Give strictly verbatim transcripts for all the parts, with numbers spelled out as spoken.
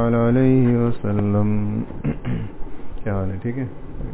تعالی علیہ وسلم. کیا حال ہے؟ ٹھیک ہے.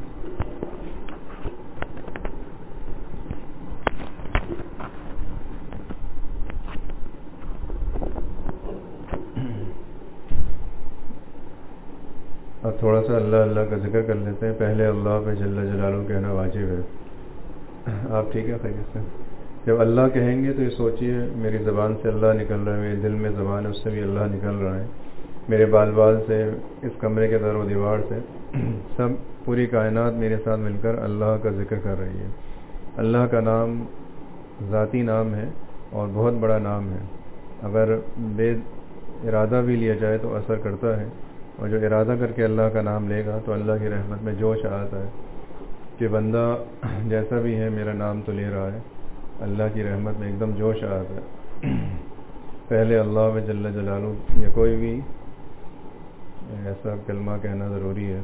اب تھوڑا سا اللہ اللہ کا ذکر کر لیتے ہیں. پہلے اللہ پہ جل جلالہ کہنا واجب ہے. آپ ٹھیک ہے خیریت سے؟ جب اللہ کہیں گے تو یہ سوچئے میری زبان سے اللہ نکل رہا ہے، میرے دل میں زبان ہے اس سے بھی اللہ نکل رہا ہے، میرے بال بال سے، اس کمرے کے در و دیوار سے، سب پوری کائنات میرے ساتھ مل کر اللہ کا ذکر کر رہی ہے. اللہ کا نام ذاتی نام ہے اور بہت بڑا نام ہے. اگر بے ارادہ بھی لیا جائے تو اثر کرتا ہے، اور جو ارادہ کر کے اللہ کا نام لے گا تو اللہ کی رحمت میں جوش آتا ہے کہ بندہ جیسا بھی ہے میرا نام تو لے رہا ہے. اللہ کی رحمت میں ایک دم جوش آتا ہے. پہلے اللہ جل جلالہ یا کوئی بھی ایسا کلمہ کہنا ضروری ہے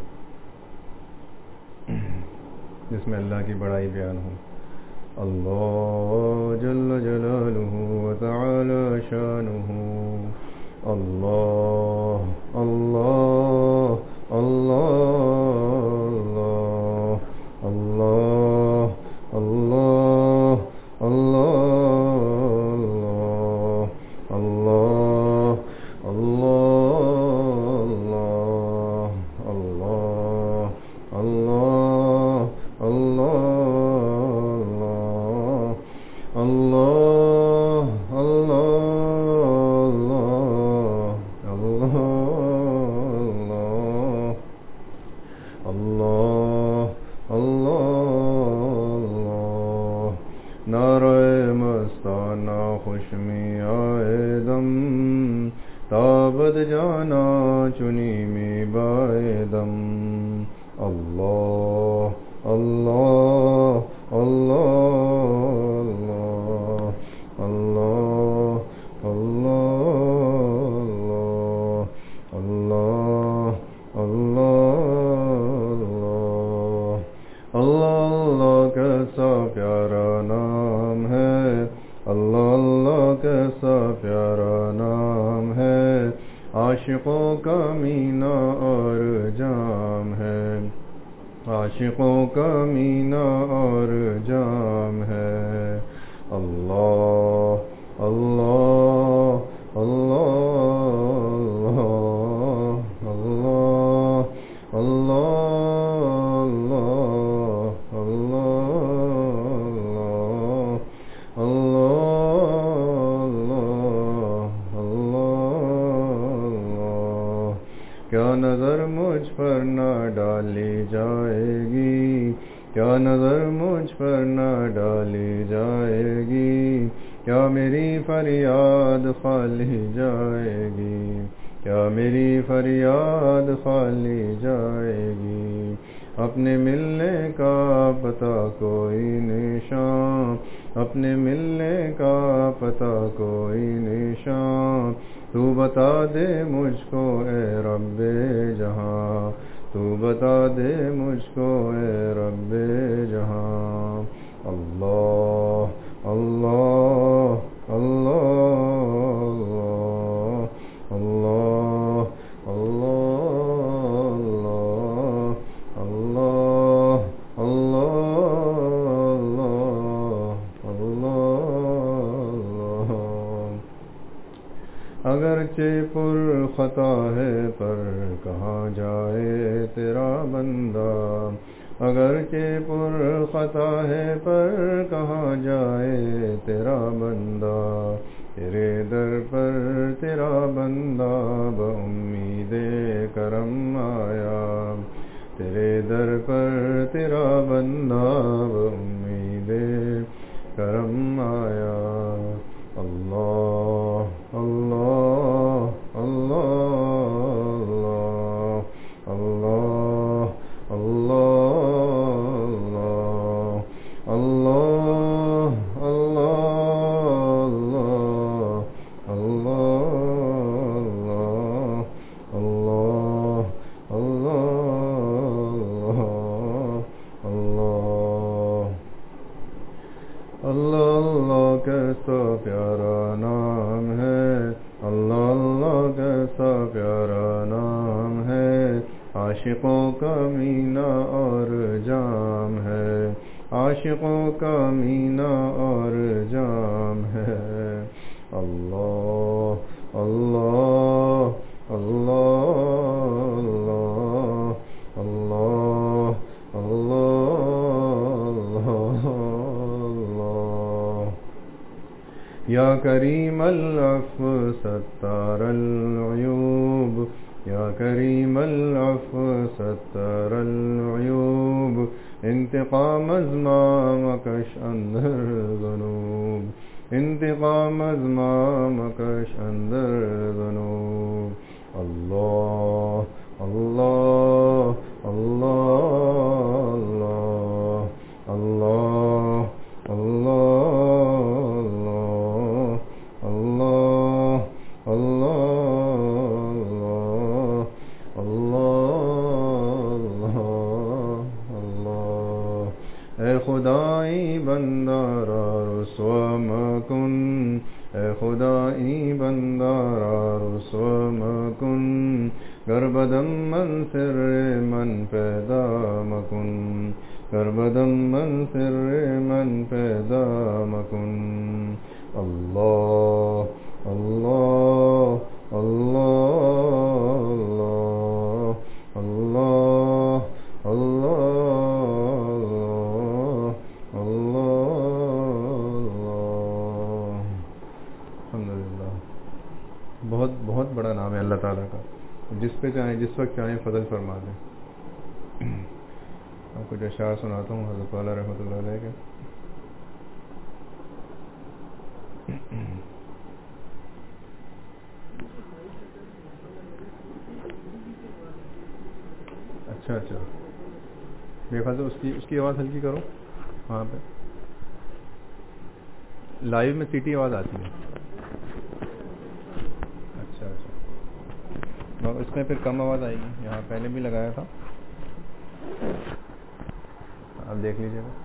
جس میں اللہ کی بڑائی بیان ہو. اللہ جل جلالہ و تعالی شانہ. اللہ اللہ اللہ اللہ اللہ اللہ اللہ اللہ اللہ جانا چنی میں بائے دم. اللہ اللہ اللہ اللہ اللہ اللہ اللہ اللہ کیسا پیارا نام ہے. اللہ اللہ کیسا پیارا نام ہے. عاشقوں کا مینہ اور جام ہے. عاشقوں کا مینہ اور جام ہے. اللہ اللہ اللہ اللہ اللہ اللہ کیا نظر مجھ پر نہ ڈالی جائے گی، کیا نظر مجھ پر نہ ڈالی جائے گی، کیا میری فریاد خالی جائے گی، کیا میری فریاد خالی جائے گی. اپنے ملنے کا پتہ کوئی نشان، اپنے ملنے کا پتہ کوئی نشان، تو بتا دے مجھ کو اے رب جہاں، تو بتا دے مجھ کو اے رب جہاں. اللہ اللہ اللہ اللہ اللہ اللہ اللہ اللہ. اگرچہ پر خطا ہے پر کہاں جائے تیرا بندہ، اگرچہ پر خطا ہے پر کہاں جائے تیرا بندہ. تیرے در پر تیرا بندہ بامید کرم آیا، تیرے در پر تیرا بندہ بامید کرم آیا. اللہ اللہ اللہ اللہ اللہ اللہ اللہ اللہ اللہ اللہ اللہ عاشقوں کا مینہ اور جام ہے، عاشقوں کا مینہ اور جام ہے۔ اللہ اللہ اللہ اللہ اللہ اللہ۔ یا کریم العفو ستار العیوب، یا کریم العفو ستار العیوب، انتقام از ما مکش اندر ذنوب، انتقام از ما مکش اندر ذنوب۔ اللہ اللہ اللہ اللہ اللہ اللہ اللہ اللہ اللہ۔ اے خدائی بندہ را رسوا مکن، اے خدائی بندہ را رسوا مکن، گر بدم من سر من پیدا مکن، گر بدم من سر من پیدا مکن۔ اللہ اللہ اللہ اللہ اللہ اللہ۔ الحمدللہ، بہت بہت بڑا نام ہے اللہ تعالیٰ کا، جس پہ چاہیں جس وقت چاہیں فضل فرما دیں۔ آپ کو جو اشعار سناتا ہوں حضرت والا رحمۃ اللہ علیہ کے۔ اچھا اچھا، میرے خیال سے اس کی اس کی آواز ہلکی کرو وہاں پہ، لائیو میں سیٹی آواز آتی ہے۔ اچھا اچھا، اس میں پھر کم آواز آئے گی، یہاں پہلے بھی لگایا تھا، آپ دیکھ لیجیے گا۔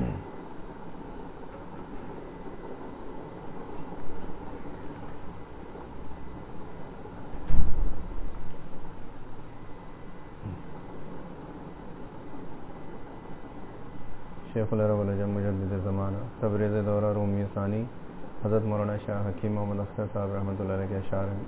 شیخ العرب العجم مجدد زمانہ، تبریز دورہ رومی ثانی، حضرت مولانا شاہ حکیم محمد اختر صاحب رحمۃ اللہ علیہ کے اشعار ہیں۔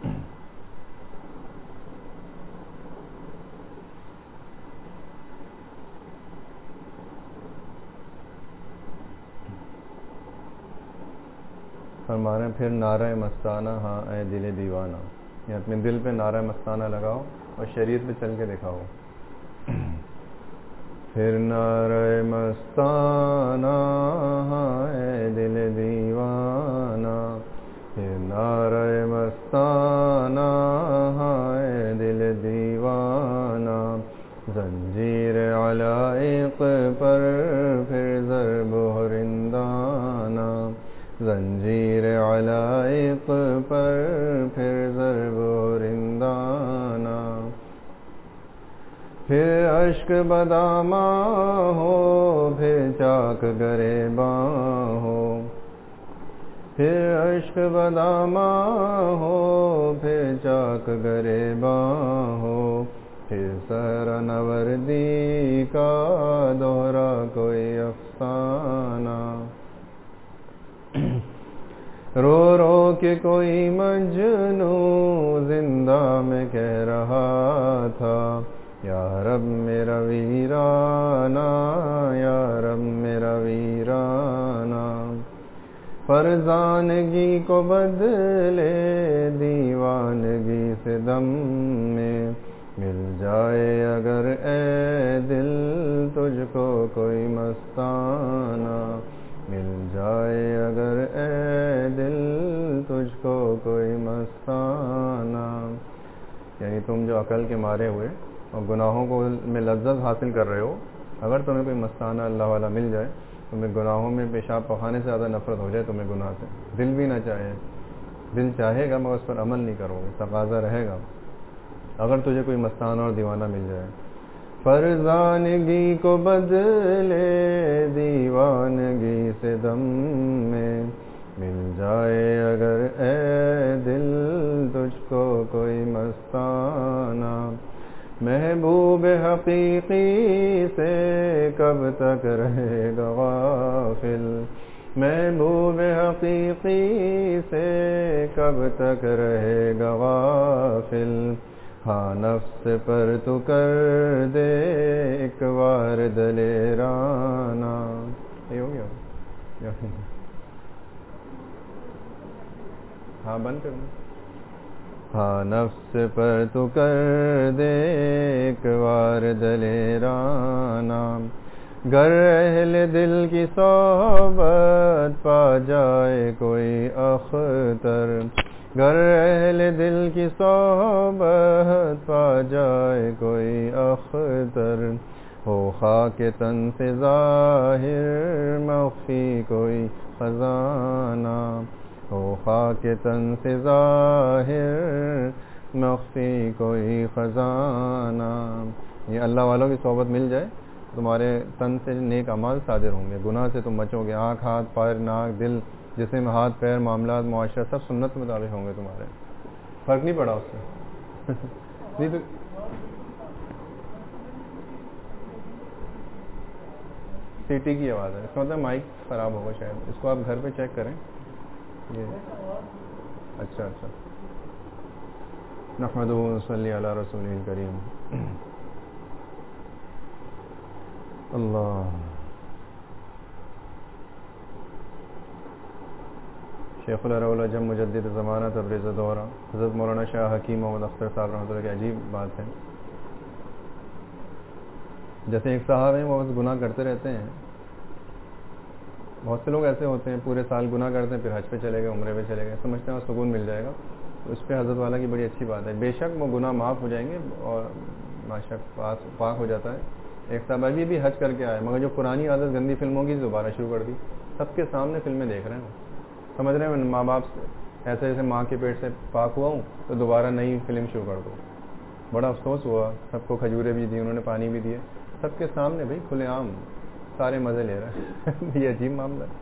فرما رہے ہیں پھر نعرہ مستانہ ہاں اے دل دیوانہ، یہ اپنے دل پہ نعرہ مستانہ لگاؤ اور شریعت پہ چل کے دکھاؤ۔ پھر نعرہ مستانہ ہاں اے دل دیوانہ، پھر نعرہ مستانہ ہاں اے دل دیوانہ، زنجیر علائق پر پھر ضرب و رندانہ، زنجیر علائق پر پھر ضرب و رندانہ، پھر اشک بداماں ہو پھر چاک گریباں ہو، پھر اشک بداماں ہو پھر چاک گریباں ہو، پھر سر نوردی کا دوہرا کوئی افسانہ، رو رو کے کوئی مجنوں زندہ میں کہہ رہا تھا، یا رب میرا ویرانہ، یا رب میرا ویرانہ، فرزانگی کو بدلے دیوانگی سے دم میں، مل جائے اگر اے دل تجھ کو کوئی مستانہ، مل جائے اگر اے دل تجھ کو کوئی مستانہ، یعنی تم جو عقل کے مارے ہوئے اور گناہوں کو میں لذت حاصل کر رہے ہو، اگر تمہیں کوئی مستانہ اللہ والا مل جائے، تمہیں گناہوں میں پیشاب پخانے سے زیادہ نفرت ہو جائے تمہیں گناہ سے، دل بھی نہ چاہے، دل چاہے گا مگر اس پر عمل نہیں کرو گے، تقاضا رہے گا، اگر تجھے کوئی مستانہ اور دیوانہ مل جائے۔ فرزانگی کو بدلے دیوانگی سے دم میں، مل جائے اگر اے دل تجھ کو کوئی مستانہ، محبوب حقیقی سے کب تک رہے گا غافل، محبوب حقیقی سے کب تک رہے گا غافل، ہاں نفس پر تو کر دے ایک بار دلیرانہ. یہ ہو گیا؟ ہاں بند کروں. ہاں نفس پر تو کر دے ایک بار دلیرانہ، گر اہل دل کی صحبت پا جائے کوئی اختر، گر اہل دل کی صحبت پا جائے کوئی اختر، ہو خاک تن سے ظاہر مخفی کوئی خزانہ، ہو خاک تن سے ظاہر مخفی کوئی خزانہ. یہ اللہ والوں کی صحبت مل جائے تمہارے تن سے نیک اعمال صادر ہوں گے، گناہ سے تم بچو گے، آنکھ ہاتھ پیر ناک دل جسم ہاتھ پیر معاملات معاشرہ سب سنت کے مطابق ہوں گے تمہارے. فرق نہیں پڑا اس سے؟ نہیں تو سیٹی کی آواز ہے، اس کا مطلب مائک خراب ہوگا شاید، اس کو آپ گھر پہ چیک کریں. یہ اچھا اچھا. نحمدہ و نصلی علی رسولہ الکریم. اللہ. شیخ العرب العجم مجدد زمانہ تبریز دورہ حضرت مولانا شاہ حکیم محمد اختر صاحب رحمۃ اللہ کی عجیب بات ہے. جیسے ایک صاحب ہیں وہ بس گناہ کرتے رہتے ہیں. بہت سے لوگ ایسے ہوتے ہیں پورے سال گناہ کرتے ہیں، پھر حج پہ چلے گئے عمرے پہ چلے گئے، سمجھتے ہیں سکون مل جائے گا. تو اس پہ حضرت والا کی بڑی اچھی بات ہے، بے شک وہ گناہ معاف ہو جائیں گے اور ماشاء پاس پاک ہو جاتا ہے. ایک صاحب ابھی بھی حج کر کے آئے مگر جو پرانی عادت گندی فلموں کی دوبارہ شروع کر دی. سب کے سامنے فلمیں دیکھ رہے ہیں، سمجھ رہے ہیں ماں باپ ایسے جیسے ماں کے پیٹ سے پاک ہوا ہوں تو دوبارہ نئی فلم شروع کر دو. بڑا افسوس ہوا. سب کو کھجورے بھی دی، انہوں نے پانی بھی دیے، سب کے سامنے بھائی کھلے عام سارے مزے لے رہے ہیں. یہ عجیب معاملہ ہے.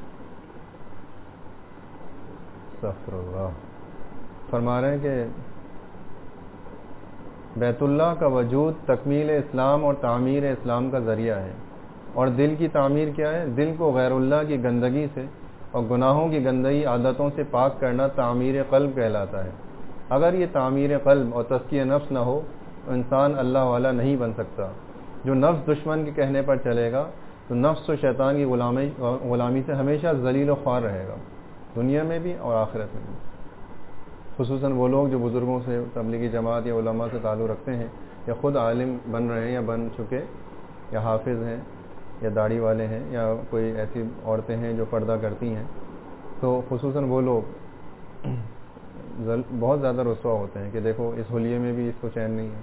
استغفر اللہ. فرما رہے ہیں کہ بیت اللہ کا وجود تکمیل اسلام اور تعمیر اسلام کا ذریعہ ہے، اور دل کی تعمیر کیا ہے؟ دل کو غیر اللہ کی گندگی سے اور گناہوں کی گندگی عادتوں سے پاک کرنا تعمیر قلب کہلاتا ہے. اگر یہ تعمیر قلب اور تزکیہ نفس نہ ہو تو انسان اللہ والا نہیں بن سکتا. جو نفس دشمن کے کہنے پر چلے گا تو نفس و شیطان کی غلامی غلامی سے ہمیشہ ذلیل و خوار رہے گا، دنیا میں بھی اور آخرت میں بھی. خصوصاً وہ لوگ جو بزرگوں سے تبلیغی جماعت یا علماء سے تعلق رکھتے ہیں، یا خود عالم بن رہے ہیں یا بن چکے، یا حافظ ہیں یا داڑھی والے ہیں، یا کوئی ایسی عورتیں ہیں جو پردہ کرتی ہیں، تو خصوصاً وہ لوگ بہت زیادہ رسوا ہوتے ہیں کہ دیکھو اس حلیے میں بھی اس کو چین نہیں ہے.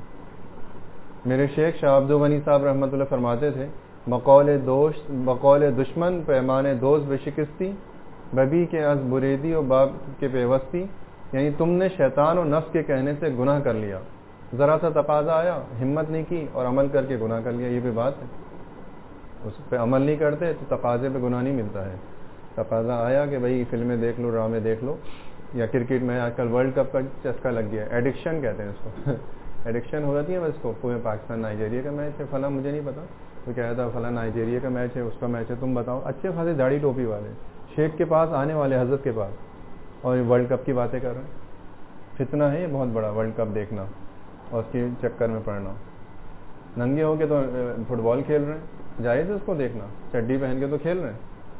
میرے شیخ شاہ عبد الغنی صاحب رحمۃ اللہ فرماتے تھے، بقول دوست بقول دشمن پیمانے دوست بے شکستی، ببی کے از بریدی و باب کے پیوستی. یعنی تم نے شیطان و نفس کے کہنے سے گناہ کر لیا، ذرا سا تقاضا آیا ہمت نہیں کی اور عمل کر کے گناہ کر لیا. یہ بھی بات ہے، اس پہ عمل نہیں کرتے تو تقاضے پہ گناہ نہیں ملتا ہے. تقاضا آیا کہ بھائی فلمیں دیکھ لو، ڈرامے دیکھ لو، یا کرکٹ میں آج کل ورلڈ کپ کا چسکا لگ گیا ہے، ایڈکشن کہتے ہیں اس کو. ایڈکشن ہو جاتی ہے بس کو. پورے پاکستان نائجیریا کا میچ ہے، فلاں مجھے نہیں پتا، تو کہہ رہا تھا فلاں نائجیریا کا میچ ہے، اس کا میچ ہے، تم بتاؤ. اچھے خاصے داڑھی ٹوپی والے شیخ کے پاس آنے والے، حضرت کے پاس، اور ورلڈ کپ کی باتیں کر رہے ہیں. فتنہ ہے یہ بہت بڑا، ورلڈ کپ دیکھنا اور اس کے چکر میں پڑنا. ننگے ہو کے تو فٹ بال کھیل رہے ہیں، جائز ہے اس کو دیکھنا، چڈی پہن کے تو کھیل رہے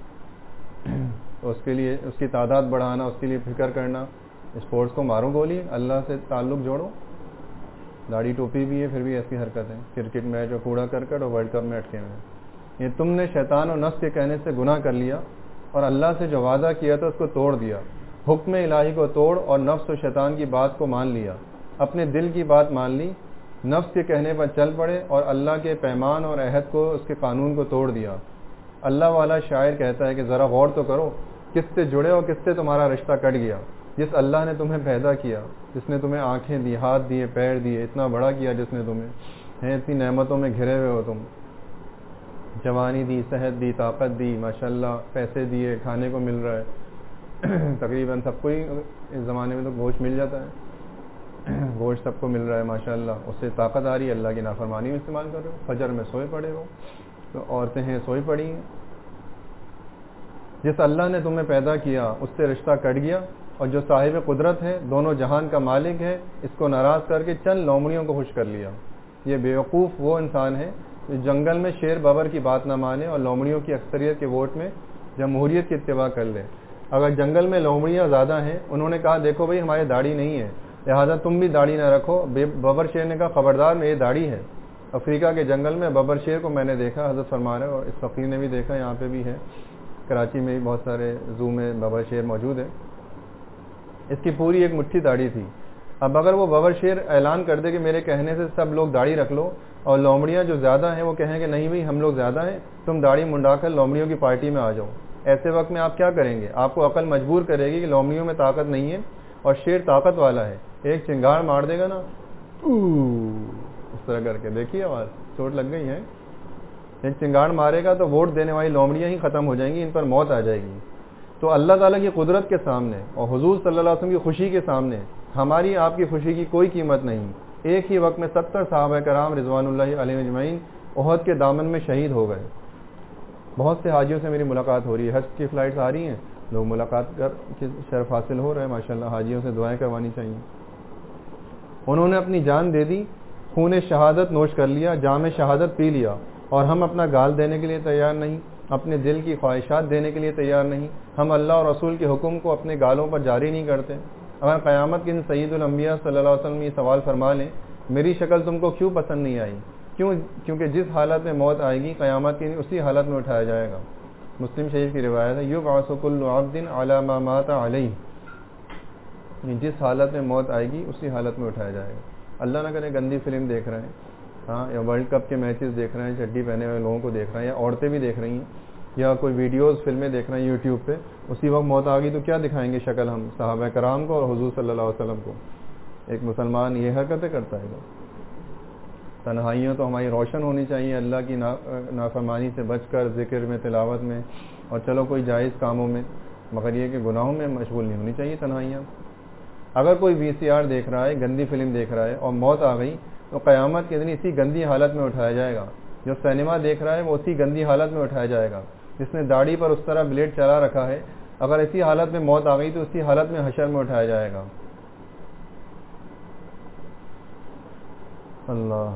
ہیں. اس کے لیے اس کی تعداد بڑھانا، اس کے لیے فکر کرنا، اسپورٹس کو مارو گولی، اللہ سے تعلق جوڑو. داڑھی ٹوپی بھی ہے پھر بھی ایسی حرکتیں، کرکٹ میچ اور کوڑا کرکٹ اور ورلڈ کپ میں اٹکے ہوئے ہیں. یہ تم نے شیطان و نفس کے کہنے سے گناہ کر لیا اور اللہ سے جو وعدہ کیا تھا اس کو توڑ دیا. حکم الہی کو توڑ اور نفس و شیطان کی بات کو مان لیا، اپنے دل کی بات مان لی، نفس کے کہنے پر چل پڑے اور اللہ کے پیمان اور عہد کو، اس کے قانون کو توڑ دیا. اللہ والا شاعر کہتا ہے کہ ذرا غور تو کرو کس سے جڑے اور کس سے تمہارا رشتہ کٹ گیا. جس اللہ نے تمہیں پیدا کیا، جس نے تمہیں آنکھیں دی، ہاتھ دیے، پیر دیے، اتنا بڑا کیا جس نے تمہیں، ہیں اتنی نعمتوں میں گھرے ہوئے ہو تم، جوانی دی، صحت دی، طاقت دی، ماشاءاللہ پیسے دیے، کھانے کو مل رہا ہے. تقریباً سب کو ہی اس زمانے میں تو گوشت مل جاتا ہے. گوشت سب کو مل رہا ہے ماشاءاللہ، اس سے طاقت آ رہی ہے، اللہ کی نافرمانی میں استعمال کر رہے ہو، فجر میں سوئے پڑے ہو، تو عورتیں ہیں سوئی پڑی ہیں۔ جس اللہ نے تمہیں پیدا کیا اس سے رشتہ کٹ گیا، اور جو صاحب قدرت ہے، دونوں جہان کا مالک ہے، اس کو ناراض کر کے چند لومڑیوں کو خوش کر لیا۔ یہ بیوقوف وہ انسان ہے جو جنگل میں شیر ببر کی بات نہ مانے اور لومڑیوں کی اکثریت کے ووٹ میں جمہوریت کی اتباع کر لے۔ اگر جنگل میں لومڑیاں زیادہ ہیں، انہوں نے کہا دیکھو بھائی ہماری داڑھی نہیں ہے، لہٰذا تم بھی داڑھی نہ رکھو، ببر شیر نے کہا خبردار میری داڑھی ہے۔ افریقہ کے جنگل میں ببر شیر کو میں نے دیکھا، حضرت فرما رہے، اور اس فقیر نے بھی دیکھا، یہاں پہ بھی ہے، کراچی میں بھی بہت سارے زو میں ببر شیر موجود ہے۔ اس کی پوری ایک مٹھی داڑھی تھی۔ اب اگر وہ ببر شیر اعلان کر دے کہ میرے کہنے سے سب لوگ داڑھی رکھ لو، اور لومڑیاں جو زیادہ ہیں وہ کہیں کہ نہیں بھائی ہم لوگ زیادہ ہیں، تم داڑھی منڈا کر لومڑیوں کی پارٹی میں آ جاؤ، ایسے وقت میں آپ کیا کریں گے؟ آپ کو عقل مجبور کرے گی کہ لومڑیوں میں طاقت نہیں ہے اور شیر طاقت والا ہے، ایک چنگاڑ مار دے گا نا اس طرح کر کے، دیکھیے آواز چوٹ لگ گئی ہے، ایک چنگاڑ مارے گا تو ووٹ دینے والی لومڑیاں ہی ختم ہو جائیں گی، ان پر موت آ جائے گی۔ تو اللہ تعالیٰ کی قدرت کے سامنے اور حضور صلی اللہ علیہ وسلم کی خوشی کے سامنے ہماری آپ کی خوشی کی کوئی قیمت نہیں۔ ایک ہی وقت میں ستر صحابہ کرام رضوان اللہ علیہ اجمعین احد کے دامن میں شہید ہو گئے۔ بہت سے حاجیوں سے میری ملاقات ہو رہی ہے، حج کی فلائٹس آ رہی ہیں، لوگ ملاقات کر کے شرف حاصل ہو رہے ہیں ماشاءاللہ، حاجیوں سے دعائیں کروانی چاہیے۔ انہوں نے اپنی جان دے دی، خون شہادت نوش کر لیا، جام شہادت پی لیا، اور ہم اپنا گال دینے کے لیے تیار نہیں، اپنے دل کی خواہشات دینے کے لیے تیار نہیں۔ ہم اللہ اور رسول کے حکم کو اپنے گالوں پر جاری نہیں کرتے۔ اگر قیامت کے دن سید الانبیاء صلی اللہ علیہ وسلم یہ سوال فرما لیں میری شکل تم کو کیوں پسند نہیں آئی؟ کیوں؟ کیونکہ جس حالت میں موت آئے گی قیامت کے دن اسی حالت میں اٹھایا جائے گا۔ مسلم شریف کی روایت ہے، یبعث کل عبد علی ما مات علیہ، جس حالت میں موت آئے گی اسی حالت میں اٹھایا جائے گا۔ اللہ نہ کرے گندی فلم دیکھ رہے ہیں، ہاں، یا ورلڈ کپ کے میچز دیکھ رہے ہیں، چڈی پہنے ہوئے لوگوں کو دیکھ رہے ہیں، یا عورتیں بھی دیکھ رہی ہیں، یا کوئی ویڈیوز فلمیں دیکھ رہے ہیں یوٹیوب پہ، اسی وقت موت آ گئی تو کیا دکھائیں گے شکل ہم صحابہ کرام کو اور حضور صلی اللہ علیہ وسلم کو؟ ایک مسلمان یہ حرکتیں کرتا ہے۔ تنہائیوں تو ہماری روشن ہونی چاہیے، اللہ کی نافرمانی سے بچ کر ذکر میں، تلاوت میں، اور چلو کوئی جائز کاموں میں، مگر یہ کہ گناہوں میں مشغول نہیں ہونی چاہیے تنہائیاں۔ اگر کوئی وی سی آر دیکھ رہا ہے، گندی فلم دیکھ رہا ہے اور موت آ گئی تو قیامت کے دن اسی گندی حالت میں اٹھایا جائے گا۔ جو سینما دیکھ رہا ہے وہ اسی گندی حالت میں اٹھایا جائے گا۔ جس نے داڑھی پر اس طرح بلیڈ چلا رکھا ہے، اگر اسی حالت میں موت آ گئی تو اسی حالت میں حشر میں اٹھایا جائے گا۔ اللہ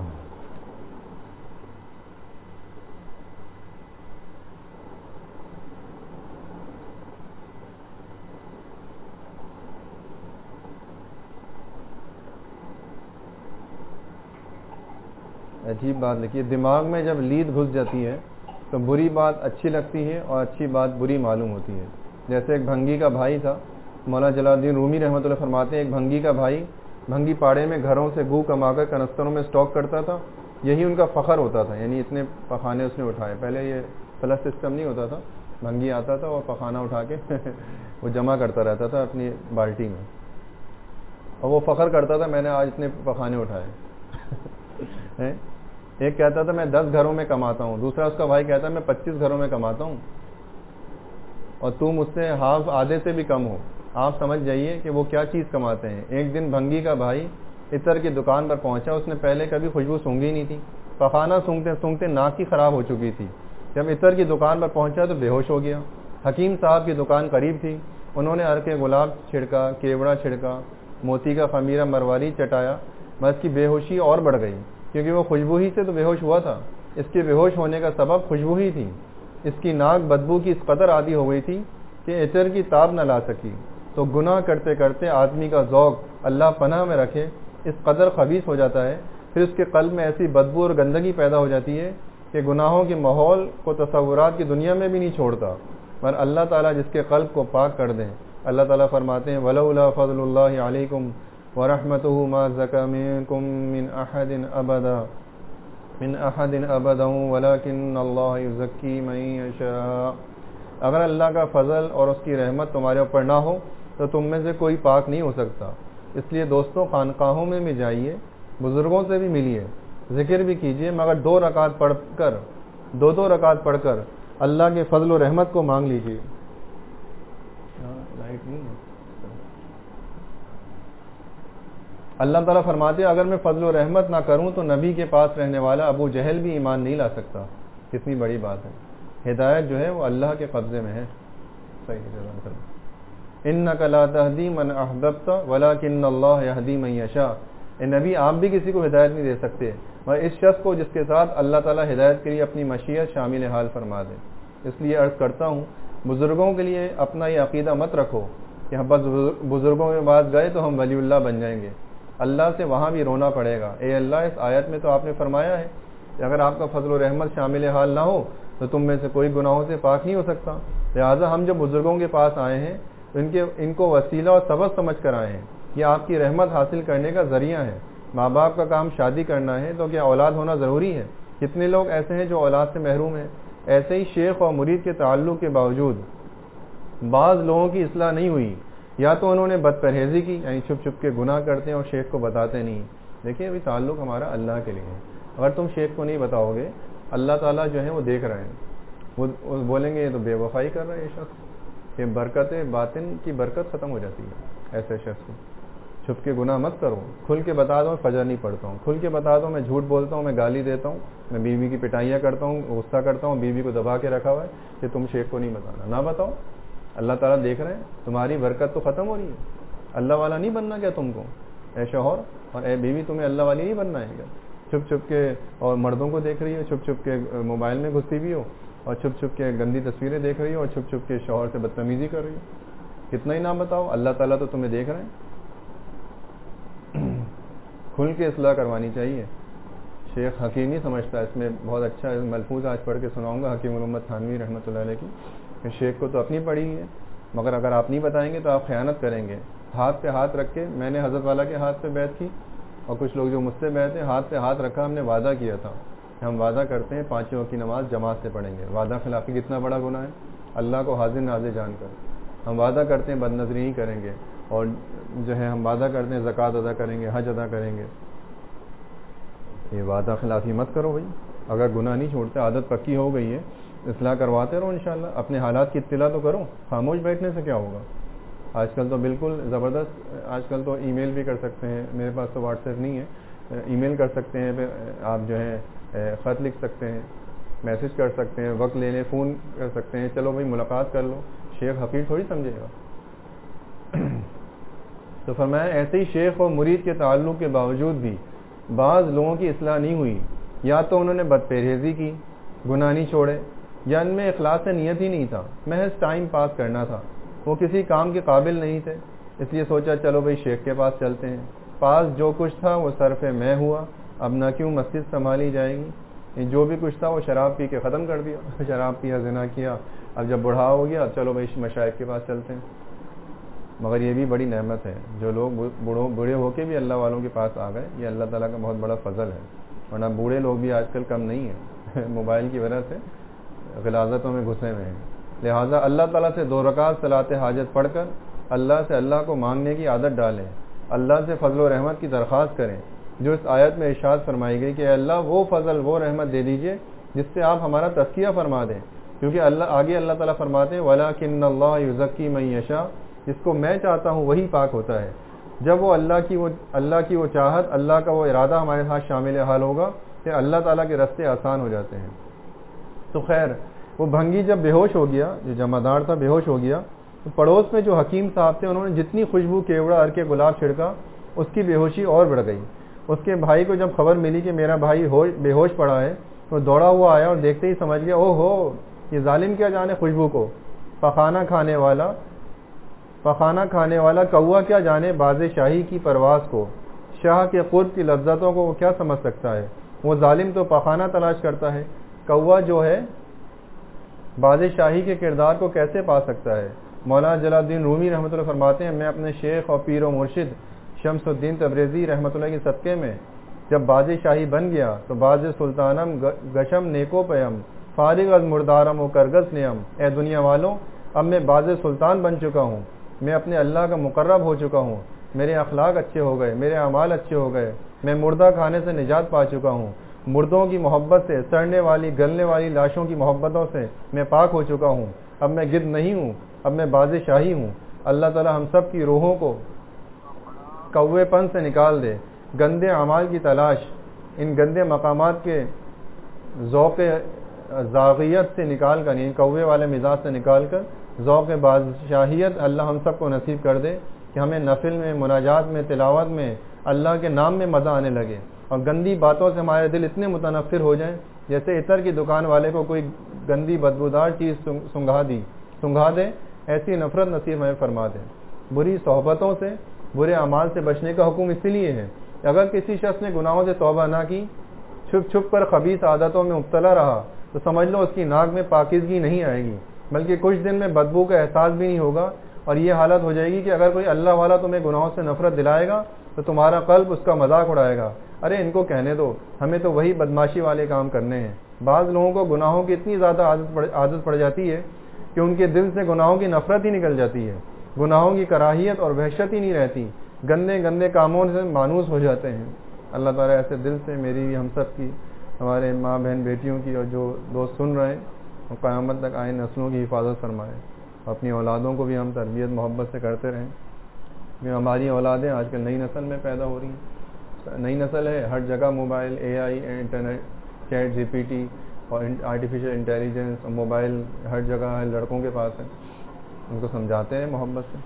عجیب بات لکھی ہے، دماغ میں جب لید گھس جاتی ہے تو بری بات اچھی لگتی ہے اور اچھی بات بری معلوم ہوتی ہے۔ جیسے ایک بھنگی کا بھائی تھا، مولانا جلال الدین رومی رحمۃ اللہ فرماتے ہیں، ایک بھنگی کا بھائی بھنگی پاڑے میں گھروں سے گو کما کر کنستروں میں سٹاک کرتا تھا، یہی ان کا فخر ہوتا تھا، یعنی اتنے پخانے اس نے اٹھائے۔ پہلے یہ پلس سسٹم نہیں ہوتا تھا، بھنگی آتا تھا اور پخانہ اٹھا کے وہ جمع کرتا رہتا تھا اپنی بالٹی میں، اور وہ فخر کرتا تھا میں نے آج اتنے پخانے اٹھائے۔ ایک کہتا تھا میں دس گھروں میں کماتا ہوں، دوسرا اس کا بھائی کہتا ہے میں پچیس گھروں میں کماتا ہوں، اور تم مجھ سے ہاف آدھے سے بھی کم ہو۔ آپ سمجھ جائیے کہ وہ کیا چیز کماتے ہیں۔ ایک دن بھنگی کا بھائی عطر کی دکان پر پہنچا، اس نے پہلے کبھی خوشبو سونگھی نہیں تھی، پخانہ سونگتے سونگتے ناک ہی خراب ہو چکی تھی۔ جب عطر کی دکان پر پہنچا تو بے ہوش ہو گیا۔ حکیم صاحب کی دکان قریب تھی، انہوں نے عرق گلاب چھڑکا، کیوڑا چھڑکا، موتی کا خمیرہ مرواری چٹایا، بس کی بے ہوشی اور بڑھ گئی، کیونکہ وہ خوشبو ہی سے تو بے ہوش ہوا تھا۔ اس کے بے ہوش ہونے کا سبب خوشبو ہی تھی۔ اس کی ناک بدبو کی اس قدر عادی ہو گئی تھی کہ عطر کی تاب نہ لا سکی۔ تو گناہ کرتے کرتے آدمی کا ذوق اللہ پناہ میں رکھے اس قدر خبیث ہو جاتا ہے، پھر اس کے قلب میں ایسی بدبو اور گندگی پیدا ہو جاتی ہے کہ گناہوں کے ماحول کو تصورات کی دنیا میں بھی نہیں چھوڑتا۔ پر اللہ تعالیٰ جس کے قلب کو پاک کر دیں، اللہ تعالیٰ فرماتے ہیں وَلَوْلَا فَضْلُ اللَّهِ عَلَيْكُمْ وَرَحْمَتُهُ مَا زَكَىٰ مِنكُم مِّنْ أَحَدٍ أَبَدًا مِّنْ أَحَدٍ أَبَدًا وَلَٰكِنَّ اللَّهَ يُزَكِّي مَن يَشَاءُ۔ اگر اللہ کا فضل اور اس کی رحمت تمہارے اوپر نہ ہو تو تم میں سے کوئی پاک نہیں ہو سکتا۔ اس لیے دوستوں خانقاہوں میں بھی جائیے، بزرگوں سے بھی ملیے، ذکر بھی کیجیے، مگر دو رکعت پڑھ کر دو دو رکعت پڑھ کر اللہ کے فضل و رحمت کو مانگ لیجیے۔ لائٹ نہیں ہے، اللہ تعالیٰ فرماتے ہیں اگر میں فضل و رحمت نہ کروں تو نبی کے پاس رہنے والا ابو جہل بھی ایمان نہیں لا سکتا. کتنی بڑی بات ہے. ہدایت جو ہے وہ اللہ کے قبضے میں ہے. صحیح. انک لا تہدی من احببت ولکن اللہ یہدی من یشاء. اے نبی آپ بھی کسی کو ہدایت نہیں دے سکتے مگر اس شخص کو جس کے ساتھ اللہ تعالیٰ ہدایت کے لیے اپنی مشیت شامل حال فرما دے. اس لیے عرض کرتا ہوں بزرگوں کے لیے اپنا یہ عقیدہ مت رکھو کہ ہم بس بزرگوں کے پاس گئے تو ہم ولی اللہ بن جائیں گے. اللہ سے وہاں بھی رونا پڑے گا. اے اللہ اس آیت میں تو آپ نے فرمایا ہے کہ اگر آپ کا فضل و رحمت شامل حال نہ ہو تو تم میں سے کوئی گناہوں سے پاک نہیں ہو سکتا. لہٰذا ہم جب بزرگوں کے پاس آئے ہیں تو ان کے ان کو وسیلہ اور سبب سمجھ کر آئے ہیں. یہ آپ کی رحمت حاصل کرنے کا ذریعہ ہے. ماں باپ کا کام شادی کرنا ہے تو کیا اولاد ہونا ضروری ہے؟ کتنے لوگ ایسے ہیں جو اولاد سے محروم ہیں. ایسے ہی شیخ اور مرید کے تعلق کے باوجود بعض لوگوں کی اصلاح نہیں ہوئی. یا تو انہوں نے بد پرہیزی کی یعنی چھپ چھپ کے گناہ کرتے ہیں اور شیخ کو بتاتے نہیں. دیکھیے ابھی تعلق ہمارا اللہ کے لیے ہے. اگر تم شیخ کو نہیں بتاؤ گے اللہ تعالیٰ جو ہے وہ دیکھ رہے ہیں. وہ بولیں گے یہ تو بے وفائی کر رہا ہے یہ شخص. یہ برکت باطن کی برکت ختم ہو جاتی ہے ایسے شخص کو. چھپ کے گناہ مت کرو. کھل کے بتا دو فجر نہیں پڑھتا ہوں. کھل کے بتا دو میں جھوٹ بولتا ہوں, میں گالی دیتا ہوں, میں بیوی کی پٹائیاں کرتا ہوں, غصہ کرتا ہوں, بیوی کو دبا کے رکھا ہوا ہے کہ تم شیخ کو نہیں بتانا. نہ بتاؤ. اللہ تعالیٰ دیکھ رہے ہیں. تمہاری برکت تو ختم ہو رہی ہے. اللہ والا نہیں بننا کیا تم کو؟ اے شوہر اور اے بیوی تمہیں اللہ والی نہیں بننا ہے کیا؟ چھپ چھپ کے اور مردوں کو دیکھ رہی ہو, چھپ چھپ کے موبائل میں گھسی بھی ہو, اور چھپ چھپ کے گندی تصویریں دیکھ رہی ہو, اور چھپ چھپ کے شوہر سے بدتمیزی کر رہی ہو. کتنا ہی نام بتاؤ, اللہ تعالیٰ تو تمہیں دیکھ رہے ہیں. کھل کے اصلاح کروانی چاہیے. شیخ حکیم نہیں سمجھتا. اس میں بہت اچھا ملفوظ آج پڑھ کے سناؤں گا حکیم محمد تھانوی رحمۃ اللہ علیہ کی کہ شیخ کو تو اپنی پڑھی ہے مگر اگر آپ نہیں بتائیں گے تو آپ خیانت کریں گے. ہاتھ پہ ہاتھ رکھ کے میں نے حضرت والا کے ہاتھ پہ بیعت کی اور کچھ لوگ جو مجھ سے بیعت ہیں ہاتھ پہ ہاتھ رکھا. ہم نے وعدہ کیا تھا ہم وعدہ کرتے ہیں پانچوں کی نماز جماعت سے پڑھیں گے. وعدہ خلافی کتنا بڑا گناہ ہے اللہ کو حاضر ناظر جان کر. ہم وعدہ کرتے ہیں بد نظری نہیں کریں گے, اور جو ہے ہم وعدہ کرتے ہیں زکوٰۃ ادا کریں گے, حج ادا کریں گے. یہ وعدہ خلافی مت کرو بھائی. اگر گناہ نہیں چھوڑتے, عادت پکی ہو گئی ہے, اصلاح کرواتے رہو انشاءاللہ. اپنے حالات کی اطلاع تو کرو. خاموش بیٹھنے سے کیا ہوگا؟ آج کل تو بالکل زبردست. آج کل تو ای میل بھی کر سکتے ہیں. میرے پاس تو واٹس ایپ نہیں ہے. ای میل کر سکتے ہیں, آپ جو ہے خط لکھ سکتے ہیں, میسج کر سکتے ہیں, وقت لے لیں, فون کر سکتے ہیں. چلو بھائی ملاقات کر لو. شیخ حقیر تھوڑی سمجھے گا. تو فرمایا ایسے ہی شیخ اور مرید کے تعلق کے باوجود بھی بعض لوگوں کی اصلاح نہیں ہوئی. یا تو انہوں نے بد پرہیزی کی, گناہ نہیں چھوڑے, یا ان میں اخلاص نیت ہی نہیں تھا, محض ٹائم پاس کرنا تھا. وہ کسی کام کے قابل نہیں تھے, اس لیے سوچا چلو بھائی شیخ کے پاس چلتے ہیں. پاس جو کچھ تھا وہ صرف میں ہوا, اب نہ کیوں مسجد سنبھالی جائے گی. جو بھی کچھ تھا وہ شراب پی کے ختم کر دیا. شراب پیا, زنا کیا. اب جب بڑھا ہو گیا چلو بھائی مشائخ کے پاس چلتے ہیں. مگر یہ بھی بڑی نعمت ہے جو لوگ بوڑھوں بوڑھے ہو کے بھی اللہ والوں کے پاس آ گئے. یہ اللہ تعالیٰ کا بہت بڑا فضل ہے. ورنہ بوڑھے لوگ بھی آج کل کم نہیں ہیں, موبائل کی وجہ سے غلاظتوں میں گھسے ہوئے ہیں. لہٰذا اللہ تعالیٰ سے دو رکعت صلاۃ حاجت پڑھ کر اللہ سے اللہ کو مانگنے کی عادت ڈالیں. اللہ سے فضل و رحمت کی درخواست کریں جو اس آیت میں ارشاد فرمائی گئی کہ اے اللہ وہ فضل وہ رحمت دے دیجئے جس سے آپ ہمارا تزکیہ فرما دیں. کیونکہ اللہ آگے اللہ تعالیٰ فرماتے ہیں وَلَٰكِنَّ اللَّهَ يُزَكِّي مَن يَشَاءُ, جس کو میں چاہتا ہوں وہی پاک ہوتا ہے. جب وہ اللہ کی وہ اللہ کی وہ چاہت, اللہ کا وہ ارادہ ہمارے ساتھ شامل حال ہوگا کہ اللہ تعالیٰ کے راستے آسان ہو جاتے ہیں. تو خیر وہ بھنگی جب بے ہوش ہو گیا, جو جمعدار تھا بے ہوش ہو گیا, تو پڑوس میں جو حکیم صاحب تھے انہوں نے جتنی خوشبو کیوڑا ار کے گلاب چھڑکا اس کی بے ہوشی اور بڑھ گئی. اس کے بھائی کو جب خبر ملی کہ میرا بھائی بے ہوش پڑا ہے تو دوڑا ہوا آیا اور دیکھتے ہی سمجھ گیا او ہو یہ ظالم کیا جانے خوشبو کو, پخانہ کھانے والا پخانہ کھانے والا کوا کیا جانے باز شاہی کی پرواز کو, شاہ کے قرب کی لذتوں کو وہ کیا سمجھ سکتا ہے. وہ ظالم تو پخانہ تلاش کرتا ہے, کوا جو ہے باز شاہی کے کردار کو کیسے پا سکتا ہے. مولانا جلال الدین رومی رحمۃ اللہ فرماتے ہیں میں اپنے شیخ اور پیر و مرشد شمس الدین تبریزی رحمۃ اللہ کے صدقے میں جب باز شاہی بن گیا تو باز سلطانم گشم نیکو پیم فارغ از مردارم و کرگز نیم. اے دنیا والوں اب میں باز سلطان بن چکا ہوں, میں اپنے اللہ کا مقرب ہو چکا ہوں, میرے اخلاق اچھے ہو گئے, میرے اعمال اچھے ہو گئے, میں مردہ کھانے سے نجات پا چکا ہوں, مردوں کی محبت سے, سڑنے والی گلنے والی لاشوں کی محبتوں سے میں پاک ہو چکا ہوں. اب میں گد نہیں ہوں, اب میں باز شاہی ہوں. اللہ تعالی ہم سب کی روحوں کو کوے پن سے نکال دے، گندے اعمال کی تلاش ان گندے مقامات کے ذوق زاغیت سے نکال کر، یعنی کوے والے مزاج سے نکال کر ذوق بادشاہیت اللہ ہم سب کو نصیب کر دے کہ ہمیں نفل میں، مناجات میں، تلاوت میں، اللہ کے نام میں مزہ آنے لگے، اور گندی باتوں سے ہمارے دل اتنے متنفر ہو جائیں جیسے عطر کی دکان والے کو کوئی گندی بدبودار چیز سنگھا دی سنگھا دے، ایسی نفرت نصیب ہمیں فرما دے۔ بری صحبتوں سے، برے اعمال سے بچنے کا حکم اسی لیے ہے کہ اگر کسی شخص نے گناہوں سے توبہ نہ کی، چھپ چھپ کر خبیث عادتوں میں مبتلا رہا، تو سمجھ لو اس کی ناک میں پاکیزگی نہیں آئے گی، بلکہ کچھ دن میں بدبو کا احساس بھی نہیں ہوگا، اور یہ حالت ہو جائے گی کہ اگر کوئی اللہ والا تمہیں گناہوں سے نفرت دلائے گا تو تمہارا قلب اس کا مذاق اڑائے گا، ارے ان کو کہنے دو، ہمیں تو وہی بدماشی والے کام کرنے ہیں۔ بعض لوگوں کو گناہوں کی اتنی زیادہ عادت پڑ جاتی ہے کہ ان کے دل سے گناہوں کی نفرت ہی نکل جاتی ہے، گناہوں کی کراہیت اور وحشت ہی نہیں رہتی، گندے گندے کاموں سے مانوس ہو جاتے ہیں۔ اللہ تعالیٰ ایسے دل سے میری، ہم سب کی، ہمارے ماں بہن بیٹیوں کی، اور جو دوست سن رہے ہیں اور قیامت تک آئے نسلوں کی حفاظت فرمائے، اپنی اولادوں کو بھی ہم تربیت محبت سے کرتے رہیں، کہ ہماری اولادیں آج کل نئی نسل میں پیدا ہو رہی ہیں، نئی نسل ہے، ہر جگہ mobile, A I, internet, chat G P T اور آرٹیفیشل انٹیلیجنس، اور موبائل ہر جگہ ہے، لڑکوں کے پاس ہے، ان کو سمجھاتے ہیں محبت سے،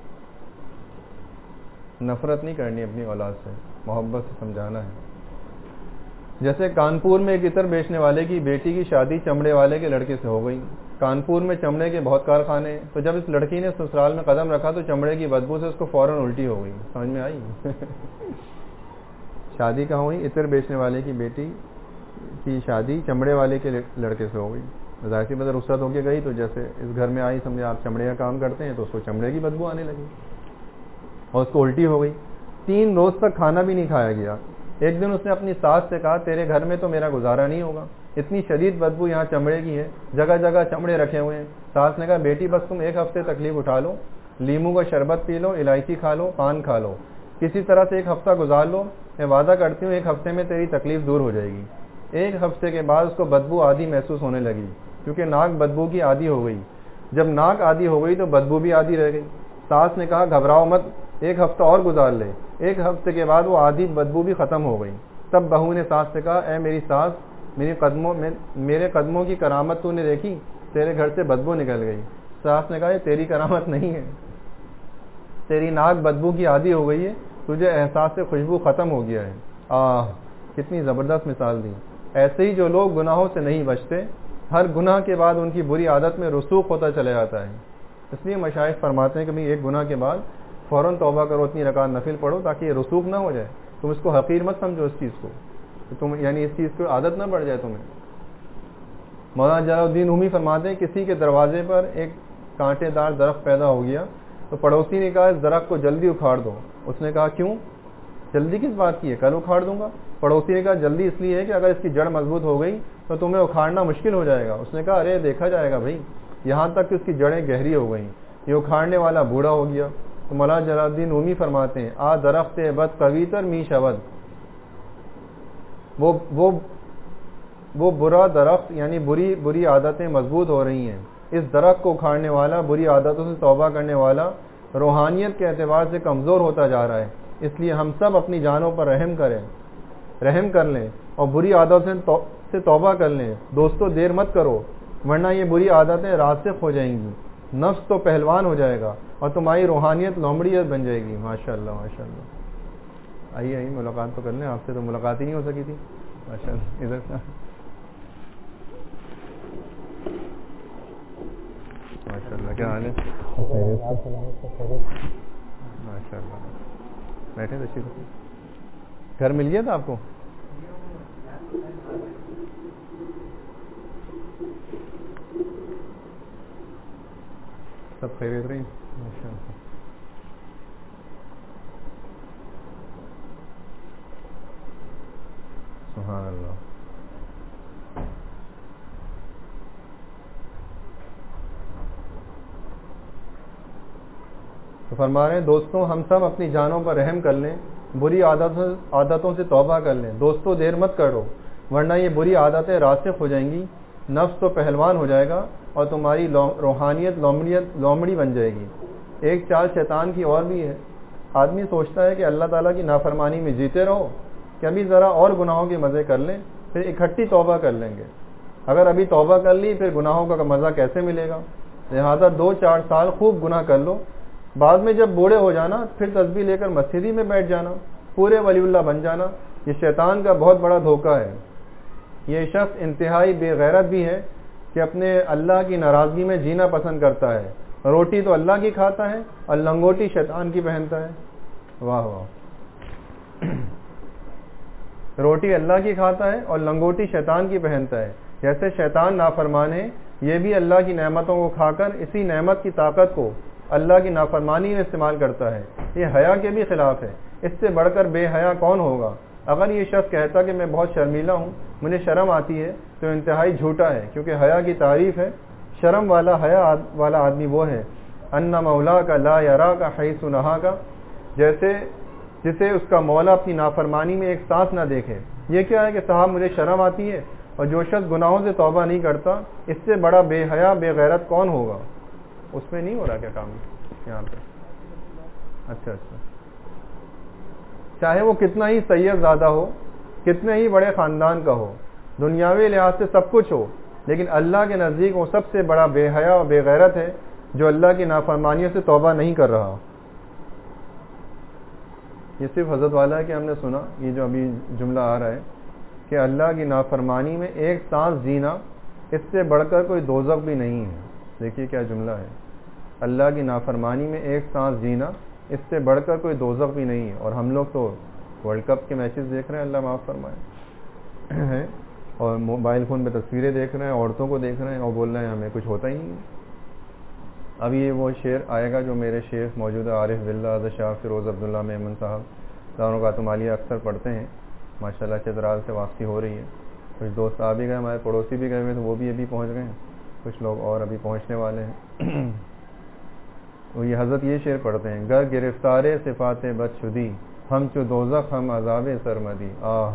نفرت نہیں کرنی اپنی اولاد سے، محبت سے سمجھانا ہے۔ جیسے کانپور میں ایک عطر بیچنے والے کی بیٹی کی شادی چمڑے والے کے لڑکے سے ہو گئی۔ کانپور میں چمڑے کے بہت کارخانے، تو جب اس لڑکی نے سسرال میں قدم رکھا تو چمڑے کی بدبو سے اس کو فوراً الٹی ہو گئی۔ سمجھ میں آئی؟ شادی کہاں ہوئی؟ عطر بیچنے والے کی بیٹی کی شادی چمڑے والے کے لڑکے سے ہو گئی۔ ظاہر سی بات ہے، رخصت ہو کے گئی تو جیسے اس گھر میں آئی، سمجھے آپ چمڑے کا کام کرتے ہیں، تو اس کو چمڑے کی بدبو آنے لگی اور اس کو الٹی ہو گئی۔ تین روز تک کھانا بھی نہیں کھایا گیا۔ ایک دن اس نے اپنی ساس سے کہا، تیرے گھر میں تو میرا گزارا نہیں ہوگا، اتنی شدید بدبو یہاں چمڑے کی ہے، جگہ جگہ چمڑے رکھے ہوئے ہیں۔ ساس نے کہا، بیٹی بس تم ایک ہفتے تکلیف اٹھا لو، لیمو کا شربت پی لو، الائچی کھا لو، پان کھا لو، کسی طرح سے ایک ہفتہ گزار لو، میں وعدہ کرتی ہوں ایک ہفتے میں تیری تکلیف دور ہو جائے گی۔ ایک ہفتے کے بعد اس کو بدبو عادی محسوس ہونے لگی، کیونکہ ناک بدبو کی عادی ہو گئی۔ جب ناک عادی ہو گئی تو بدبو بھی عادی رہ گئی۔ ساس نے کہا، گھبراؤ مت، ایک ہفتہ اور گزار لے۔ ایک ہفتے کے بعد وہ عادی بدبو بھی ختم ہو گئی۔ تب بہو نے ساس سے کہا، اے میری ساس، میری قدموں میں میرے قدموں کی کرامت تو نے دیکھی، تیرے گھر سے بدبو نکل گئی۔ ساس نے کہا، یہ تیری کرامت نہیں ہے، تیری ناک بدبو کی عادی ہو گئی ہے، تجھے احساس سے خوشبو ختم ہو گیا ہے۔ آہ، کتنی زبردست مثال دی۔ ایسے ہی جو لوگ گناہوں سے نہیں بچتے، ہر گناہ کے بعد ان کی بری عادت میں رسوخ ہوتا چلا جاتا ہے۔ اس لیے مشائخ فرماتے ہیں کہ بھئی ایک گناہ کے بعد فوراً توبہ کرو، اتنی رکعت نفل پڑھو تاکہ یہ رسوخ نہ ہو جائے، تم اس کو حقیر مت سمجھو اس چیز کو، تم یعنی اس چیز کو عادت نہ بڑھ جائے تمہیں۔ مولانا جلال الدین رومی فرماتے ہیں، کسی کے دروازے پر ایک کانٹے دار درخت پیدا ہو گیا تو پڑوسی نے کہا، اس درخت کو جلدی اکھاڑ دو۔ اس نے کہا، کیوں؟ جلدی کس بات کی ہے، کل اکھاڑ دوں گا۔ پڑوسی نے کہا، جلدی اس لیے ہے کہ اگر اس کی جڑ مضبوط ہو گئی تو تمہیں اکھاڑنا مشکل ہو جائے گا۔ اس نے کہا، ارے دیکھا جائے گا بھائی، یہاں تک کہ اس کی جڑیں گہری ہو گئیں، یہ اکھاڑنے والا بوڑھا ہو گیا۔ تو مولانا جلال الدین رومی فرماتے ہیں، آ درخت بد قویتر می شود، وہ وہ وہ برا درخت یعنی بری بری عادتیں مضبوط ہو رہی ہیں، اس درخت کو اکھاڑنے والا، بری عادتوں سے توبہ کرنے والا روحانیت کے اعتبار سے کمزور ہوتا جا رہا ہے۔ اس لیے ہم سب اپنی جانوں پر رحم کریں رحم کر لیں اور بری عادتوں سے توبہ کر لیں۔ دوستو، دیر مت کرو، ورنہ یہ بری عادتیں راسخ ہو جائیں گی، نفس تو پہلوان ہو جائے گا اور تمہاری روحانیت لومڑیت بن جائے گی۔ ماشاء اللہ ماشاء اللہ۔ آئیے آئیے ملاقات تو کر لیں، آپ سے تو ملاقات ہی نہیں ہو سکی تھی۔ ماشاء اللہ، ادھر سے ماشاء اللہ، کیا حال ہے؟ ماشاء اللہ، بیٹھے تشریف، گھر مل گیا تھا آپ کو؟ سب خیریت رہی؟ ماشاء اللہ، سبحان اللہ۔ تو فرما رہے ہیں، دوستوں ہم سب اپنی جانوں پر رحم کر لیں، بری عادتوں عادتوں سے توبہ کر لیں۔ دوستوں، دیر مت کرو، ورنہ یہ بری عادتیں راسخ ہو جائیں گی، نفس تو پہلوان ہو جائے گا اور تمہاری روحانیت لومڑیت لومڑی بن جائے گی۔ ایک چال شیطان کی اور بھی ہے، آدمی سوچتا ہے کہ اللہ تعالیٰ کی نافرمانی میں جیتے رہو کہ ابھی ذرا اور گناہوں کے مزے کر لیں, پھر اکٹھی توبہ کر لیں گے. اگر ابھی توبہ کر لی پھر گناہوں کا مزہ کیسے ملے گا؟ لہٰذا دو چار سال خوب گناہ کر لو, بعد میں جب بوڑھے ہو جانا پھر تسبیح لے کر مسجد ہی میں بیٹھ جانا, پورے ولی اللہ بن جانا. یہ شیطان کا بہت بڑا دھوکہ ہے. یہ شخص انتہائی بے غیرت بھی ہے کہ اپنے اللہ کی ناراضگی میں جینا پسند کرتا ہے. روٹی تو اللہ کی کھاتا ہے اور لنگوٹی شیطان کی پہنتا ہے. واہ واہ. روٹی اللہ کی کھاتا ہے اور لنگوٹی شیطان کی پہنتا ہے. جیسے شیطان نافرمان ہے, یہ بھی اللہ کی نعمتوں کو کھا کر اسی نعمت کی طاقت کو اللہ کی نافرمانی میں استعمال کرتا ہے. یہ حیا کے بھی خلاف ہے. اس سے بڑھ کر بے حیا کون ہوگا؟ اگر یہ شخص کہتا کہ میں بہت شرمیلا ہوں, مجھے شرم آتی ہے, تو انتہائی جھوٹا ہے, کیونکہ حیا کی تعریف ہے شرم والا حیا والا آدمی وہ ہے ان مولا کا لا یرا کا حیث نہا کا, جیسے جسے اس کا مولا اپنی نافرمانی میں ایک سانس نہ دیکھے. یہ کیا ہے کہ صاحب مجھے شرم آتی ہے, اور جو شخص گناہوں سے توبہ نہیں کرتا, اس سے بڑا بے حیا بے غیرت کون ہوگا؟ اس میں نہیں ہو رہا کیا کام یہاں پہ؟ اچھا اچھا. چاہے وہ کتنا ہی سید زادہ ہو, کتنے ہی بڑے خاندان کا ہو, دنیاوی لحاظ سے سب کچھ ہو, لیکن اللہ کے نزدیک وہ سب سے بڑا بے حیا اور بے غیرت ہے جو اللہ کی نافرمانیوں سے توبہ نہیں کر رہا. یہ صرف حضرت والا ہے کہ ہم نے سنا یہ جو ابھی جملہ آ رہا ہے کہ اللہ کی نافرمانی میں ایک سانس جینا اس سے بڑھ کر کوئی دوزخ بھی نہیں ہے. دیکھیے کیا جملہ ہے, اللہ کی نافرمانی میں ایک سانس جینا اس سے بڑھ کر کوئی دوزخ بھی نہیں ہے. اور ہم لوگ تو ورلڈ کپ کے میچز دیکھ رہے ہیں, اللہ معاف فرمائے, اور موبائل فون پہ تصویریں دیکھ رہے ہیں, عورتوں کو دیکھ رہے ہیں, اور بول رہے ہیں ہمیں کچھ ہوتا ہی نہیں ہے. اب یہ وہ شعر آئے گا جو میرے شیخ موجودہ عارف باللہ حضرت شاہ فیروز عبداللہ میمن صاحب داروں خاتم عالیہ اکثر پڑھتے ہیں. ماشاءاللہ چترال سے واپسی ہو رہی ہے. کچھ دوست آ بھی گئے, ہمارے پڑوسی بھی گئے ہوئے تو وہ بھی ابھی پہنچ گئے ہیں, کچھ لوگ اور ابھی پہنچنے والے ہیں. وہ یہ حضرت یہ شعر پڑھتے ہیں, گر گرفتار صفات بد شدی ہم چو دوزخ ہم عذاب سرمدی. آہ,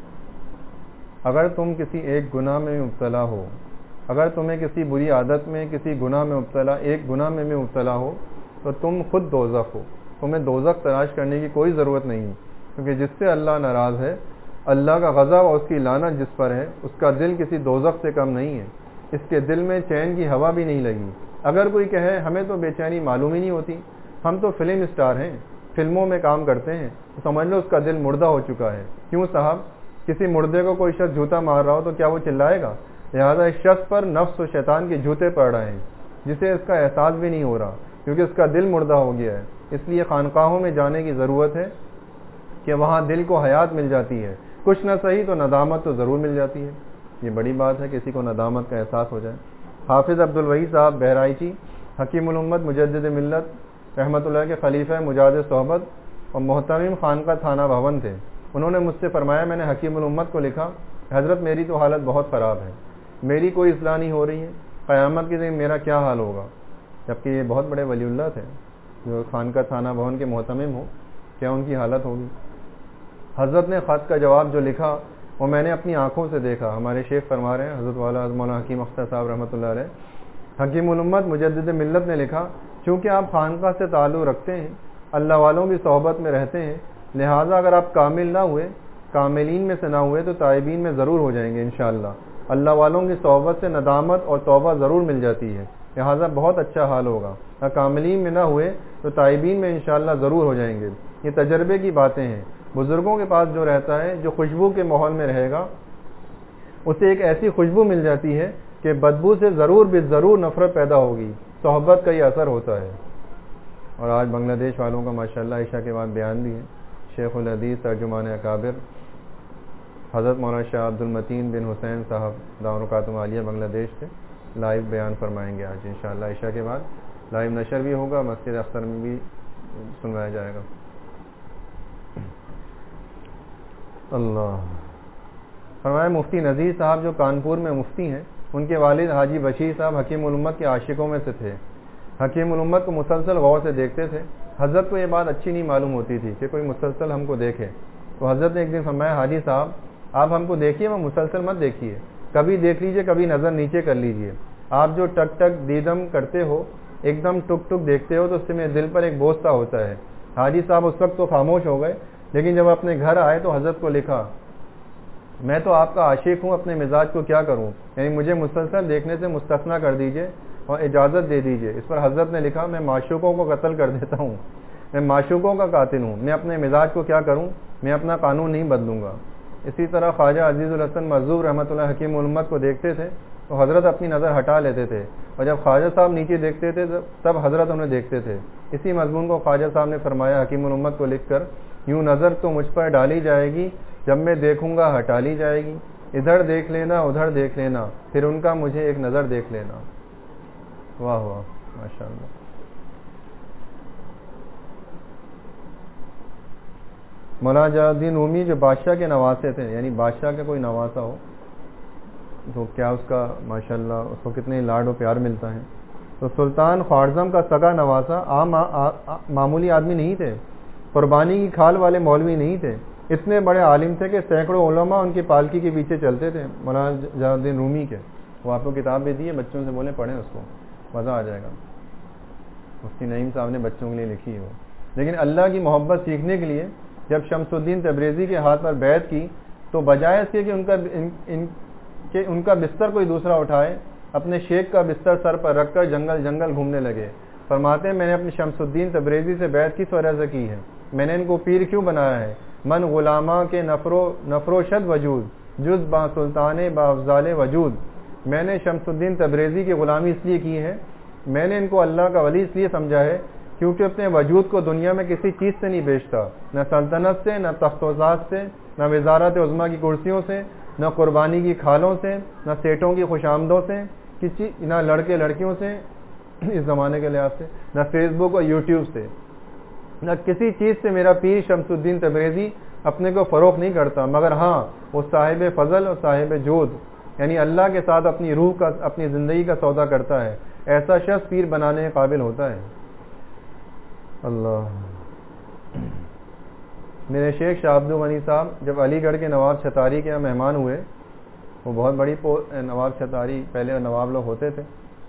اگر تم کسی ایک گناہ میں مبتلا ہو, اگر تمہیں کسی بری عادت میں, کسی گناہ میں مبتلا ایک گناہ میں بھی مبتلا ہو, تو تم خود دوزخ ہو. تمہیں دوزخ تلاش کرنے کی کوئی ضرورت نہیں, کیونکہ جس سے اللہ ناراض ہے, اللہ کا غضب اور اس کی لعنت جس پر ہے, اس کا دل کسی دوزخ سے کم نہیں ہے. اس کے دل میں چین کی ہوا بھی نہیں لگی. اگر کوئی کہے ہمیں تو بے چینی معلوم ہی نہیں ہوتی, ہم تو فلم اسٹار ہیں, فلموں میں کام کرتے ہیں, تو سمجھ لو اس کا دل مردہ ہو چکا ہے. کیوں صاحب؟ کسی مردے کو کوئی شخص جوتا مار رہا ہو تو کیا وہ چلائے گا؟ لہذا اس شخص پر نفس و شیطان کے جوتے پڑ رہے ہیں, جسے اس کا احساس بھی نہیں ہو رہا, کیونکہ اس کا دل مردہ ہو گیا ہے. اس لیے خانقاہوں میں جانے کی ضرورت ہے کہ وہاں دل کو حیات مل جاتی ہے, کچھ نہ صحیح تو ندامت تو ضرور مل جاتی ہے. یہ بڑی بات ہے کسی کو ندامت کا احساس ہو جائے. حافظ عبدالوحید صاحب بہرائچی حکیم الامت مجدد ملت رحمۃ اللہ کے خلیفہ مجاز صحبت اور محترم خانقاہ تھانہ بھون تھے. انہوں نے مجھ سے فرمایا, میں نے حکیم الامت کو لکھا, حضرت میری تو حالت بہت خراب ہے, میری کوئی اصلاح نہیں ہو رہی ہے, قیامت کے دن میرا کیا حال ہوگا؟ جبکہ یہ بہت بڑے ولی اللہ تھے جو خانقاہ تھانہ بھون کے محتمم ہو, کیا ان کی حالت ہوگی؟ حضرت نے خط کا جواب جو لکھا وہ میں نے اپنی آنکھوں سے دیکھا. ہمارے شیخ فرما رہے ہیں حضرت والا مولانا حکیم اختر صاحب رحمۃ اللہ علیہ, حکیم الامت مجدد ملت نے لکھا, چونکہ آپ خانقاہ سے تعلق رکھتے ہیں, اللہ والوں کی صحبت میں رہتے ہیں, لہٰذا اگر آپ کامل نہ ہوئے, کاملین میں سے نہ ہوئے, تو تائبین میں ضرور ہو جائیں گے انشاءاللہ. اللہ والوں کی صحبت سے ندامت اور توبہ ضرور مل جاتی ہے, لہٰذا بہت اچھا حال ہوگا. اگر کاملین میں نہ ہوئے تو تائبین میں انشاءاللہ ضرور ہو جائیں گے. یہ تجربے کی باتیں ہیں. بزرگوں کے پاس جو رہتا ہے, جو خوشبو کے ماحول میں رہے گا, اسے ایک ایسی خوشبو مل جاتی ہے کہ بدبو سے ضرور بے ضرور نفرت پیدا ہوگی. صحبت کا یہ اثر ہوتا ہے. اور آج بنگلہ دیش والوں کا ماشاءاللہ عشاء کے بعد بیان بھی ہے. شیخ الحدیث ترجمان اکابر حضرت مولانا شاہ عبد المتین بن حسین صاحب داروں خاتم عالیہ بنگلہ دیش سے لائیو بیان فرمائیں گے آج انشاءاللہ. عشاء کے بعد لائیو نشر بھی ہوگا, مسجد اختر میں بھی سنوایا جائے گا. اللہ فرمایا, مفتی نذیر صاحب جو کانپور میں مفتی ہیں, ان کے والد حاجی بشیر صاحب حکیم الامت کے عاشقوں میں سے تھے. حکیم الامت کو مسلسل غور سے دیکھتے تھے. حضرت کو یہ بات اچھی نہیں معلوم ہوتی تھی کہ کوئی مسلسل ہم کو دیکھے. تو حضرت نے ایک دن فرمایا, حاجی صاحب آپ ہم کو دیکھیے, وہ مسلسل مت دیکھیے, کبھی دیکھ لیجئے, کبھی نظر نیچے کر لیجئے. آپ جو ٹک ٹک دیدم کرتے ہو, ایک دم ٹک ٹک دیکھتے ہو, تو اس سے میرے دل پر ایک بوجھ سا ہوتا ہے. حاجی صاحب اس وقت تو خاموش ہو گئے، لیکن جب اپنے گھر آئے تو حضرت کو لکھا میں تو آپ کا عاشق ہوں، اپنے مزاج کو کیا کروں، یعنی مجھے مسلسل دیکھنے سے مستثنا کر دیجئے اور اجازت دے دیجئے۔ اس پر حضرت نے لکھا میں معشوقوں کو قتل کر دیتا ہوں، میں معشوقوں کا قاتل ہوں، میں اپنے مزاج کو کیا کروں، میں اپنا قانون نہیں بدلوں گا۔ اسی طرح خواجہ عزیز الحسن مظہور رحمۃ اللہ حکیم الامت کو دیکھتے تھے تو حضرت اپنی نظر ہٹا لیتے تھے، اور جب خواجہ صاحب نیچے دیکھتے تھے تب حضرت انہیں دیکھتے تھے۔ اسی مضمون کو خواجہ صاحب نے فرمایا حکیم الامت کو لکھ کر، یوں نظر تو مجھ پر ڈالی جائے گی، جب میں دیکھوں گا ہٹا لی جائے گی، ادھر دیکھ لینا ادھر دیکھ لینا، پھر ان کا مجھے ایک نظر دیکھ لینا۔ واہ واہ ماشاء اللہ۔ مولانا جلال الدین رومی جو بادشاہ کے نواسے تھے، یعنی بادشاہ کا کوئی نواسا ہو تو کیا اس کا ماشاءاللہ اس کو کتنے لاڈ و پیار ملتا ہے۔ تو سلطان خوارزم کا سگا نواسا عام معمولی آدمی نہیں تھے، قربانی کی کھال والے مولوی نہیں تھے، اتنے بڑے عالم تھے کہ سینکڑوں علماء ان کی پالکی کے پیچھے چلتے تھے مولانا جلال الدین رومی کے۔ وہ آپ کو کتاب بھی دی ہے، بچوں سے بولیں پڑھیں اس کو، مزہ آ جائے گا۔ مفتی نعیم صاحب نے بچوں کے لیے لکھی ہے وہ۔ لیکن اللہ کی محبت سیکھنے کے لیے جب شمس الدین تبریزی کے ہاتھ پر بیعت کی تو بجائے اس کے کہ ان کا ان, ان کہ ان کا بستر کوئی دوسرا اٹھائے، اپنے شیخ کا بستر سر پر رکھ کر جنگل جنگل گھومنے لگے۔ فرماتے ہیں میں نے اپنے شمس الدین تبریزی سے بیعت کس وجہ سے کی ہے، میں نے ان کو پیر کیوں بنایا ہے، من غلامہ کے نفرو نفرو شد وجود جز با سلطان با افضال وجود۔ میں نے شمس الدین تبریزی کی غلامی اس لیے کی ہے، میں نے ان کو اللہ کا ولی اس لیے سمجھا ہے کیونکہ اپنے وجود کو دنیا میں کسی چیز سے نہیں بیچتا، نہ سلطنت سے، نہ تخت و تاج سے، نہ وزارت عظمیٰ کی کرسیوں سے، نہ قربانی کی کھالوں سے، نہ سیٹوں کی خوشامدوں سے، کسی نہ لڑکے لڑکیوں سے اس زمانے کے لحاظ سے، نہ فیس بک اور یوٹیوب سے، نہ کسی چیز سے میرا پیر شمس الدین تبریزی اپنے کو فروخت نہیں کرتا، مگر ہاں وہ صاحب فضل اور صاحب جود، یعنی اللہ کے ساتھ اپنی روح کا اپنی زندگی کا سودا کرتا ہے، ایسا شخص پیر بنانے کے قابل ہوتا ہے۔ اللہ میرے شیخ شاہ عبد الغنی صاحب جب علی گڑھ کے نواب چھتاری کے یہاں مہمان ہوئے، وہ بہت بڑی نواب چھتاری پہلے نواب لوگ ہوتے تھے،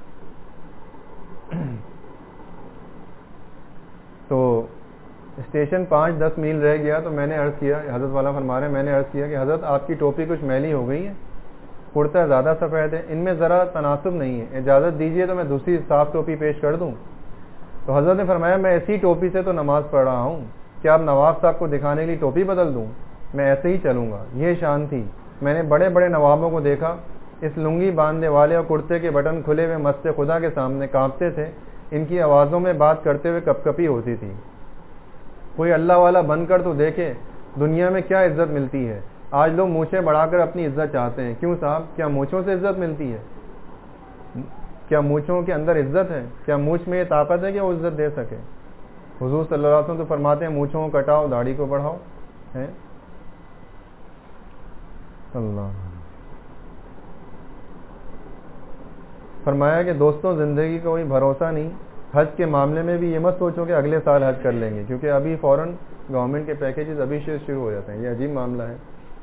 تو اسٹیشن پانچ دس میل رہ گیا تو میں نے عرض کیا، حضرت والا فرما رہے ہیں، میں نے عرض کیا کہ حضرت آپ کی ٹوپی کچھ میلی ہو گئی ہے، کرتا زیادہ سفید ہے، ان میں ذرا تناسب نہیں ہے، اجازت دیجیے تو میں دوسری صاف ٹوپی پیش کر دوں۔ تو حضرت نے فرمایا میں ایسی ٹوپی سے تو نماز پڑھ رہا ہوں، کیا اب نواب صاحب کو دکھانے کے لیے ٹوپی بدل دوں، میں ایسے ہی چلوں گا۔ یہ شان تھی، میں نے بڑے بڑے نوابوں کو دیکھا، اس لنگی باندھنے والے اور کرتے کے بٹن کھلے ہوئے مست خدا کے سامنے کانپتے تھے، ان کی آوازوں میں بات کرتے ہوئے کپ کپی ہوتی تھی۔ کوئی اللہ والا بن کر تو دیکھے دنیا میں کیا عزت ملتی ہے۔ آج لوگ مونچھیں بڑھا کر اپنی عزت چاہتے ہیں، کیوں صاحب، کیا مونچھوں سے عزت ملتی ہے؟ کیا مونچھوں کے اندر عزت ہے؟ کیا مونچھ میں یہ طاقت ہے کہ وہ عزت دے سکے؟ حضور صلی اللہ علیہ وسلم تو فرماتے ہیں مونچھوں کو کٹاؤ داڑھی کو بڑھاؤ، ہے اللہ۔ فرمایا کہ دوستوں زندگی کا کوئی بھروسہ نہیں، حج کے معاملے میں بھی یہ مت سوچو کہ اگلے سال حج کر لیں گے، کیونکہ ابھی فوراً گورنمنٹ کے پیکیجز ابھی سے شروع ہو جاتے ہیں، یہ عجیب معاملہ ہے۔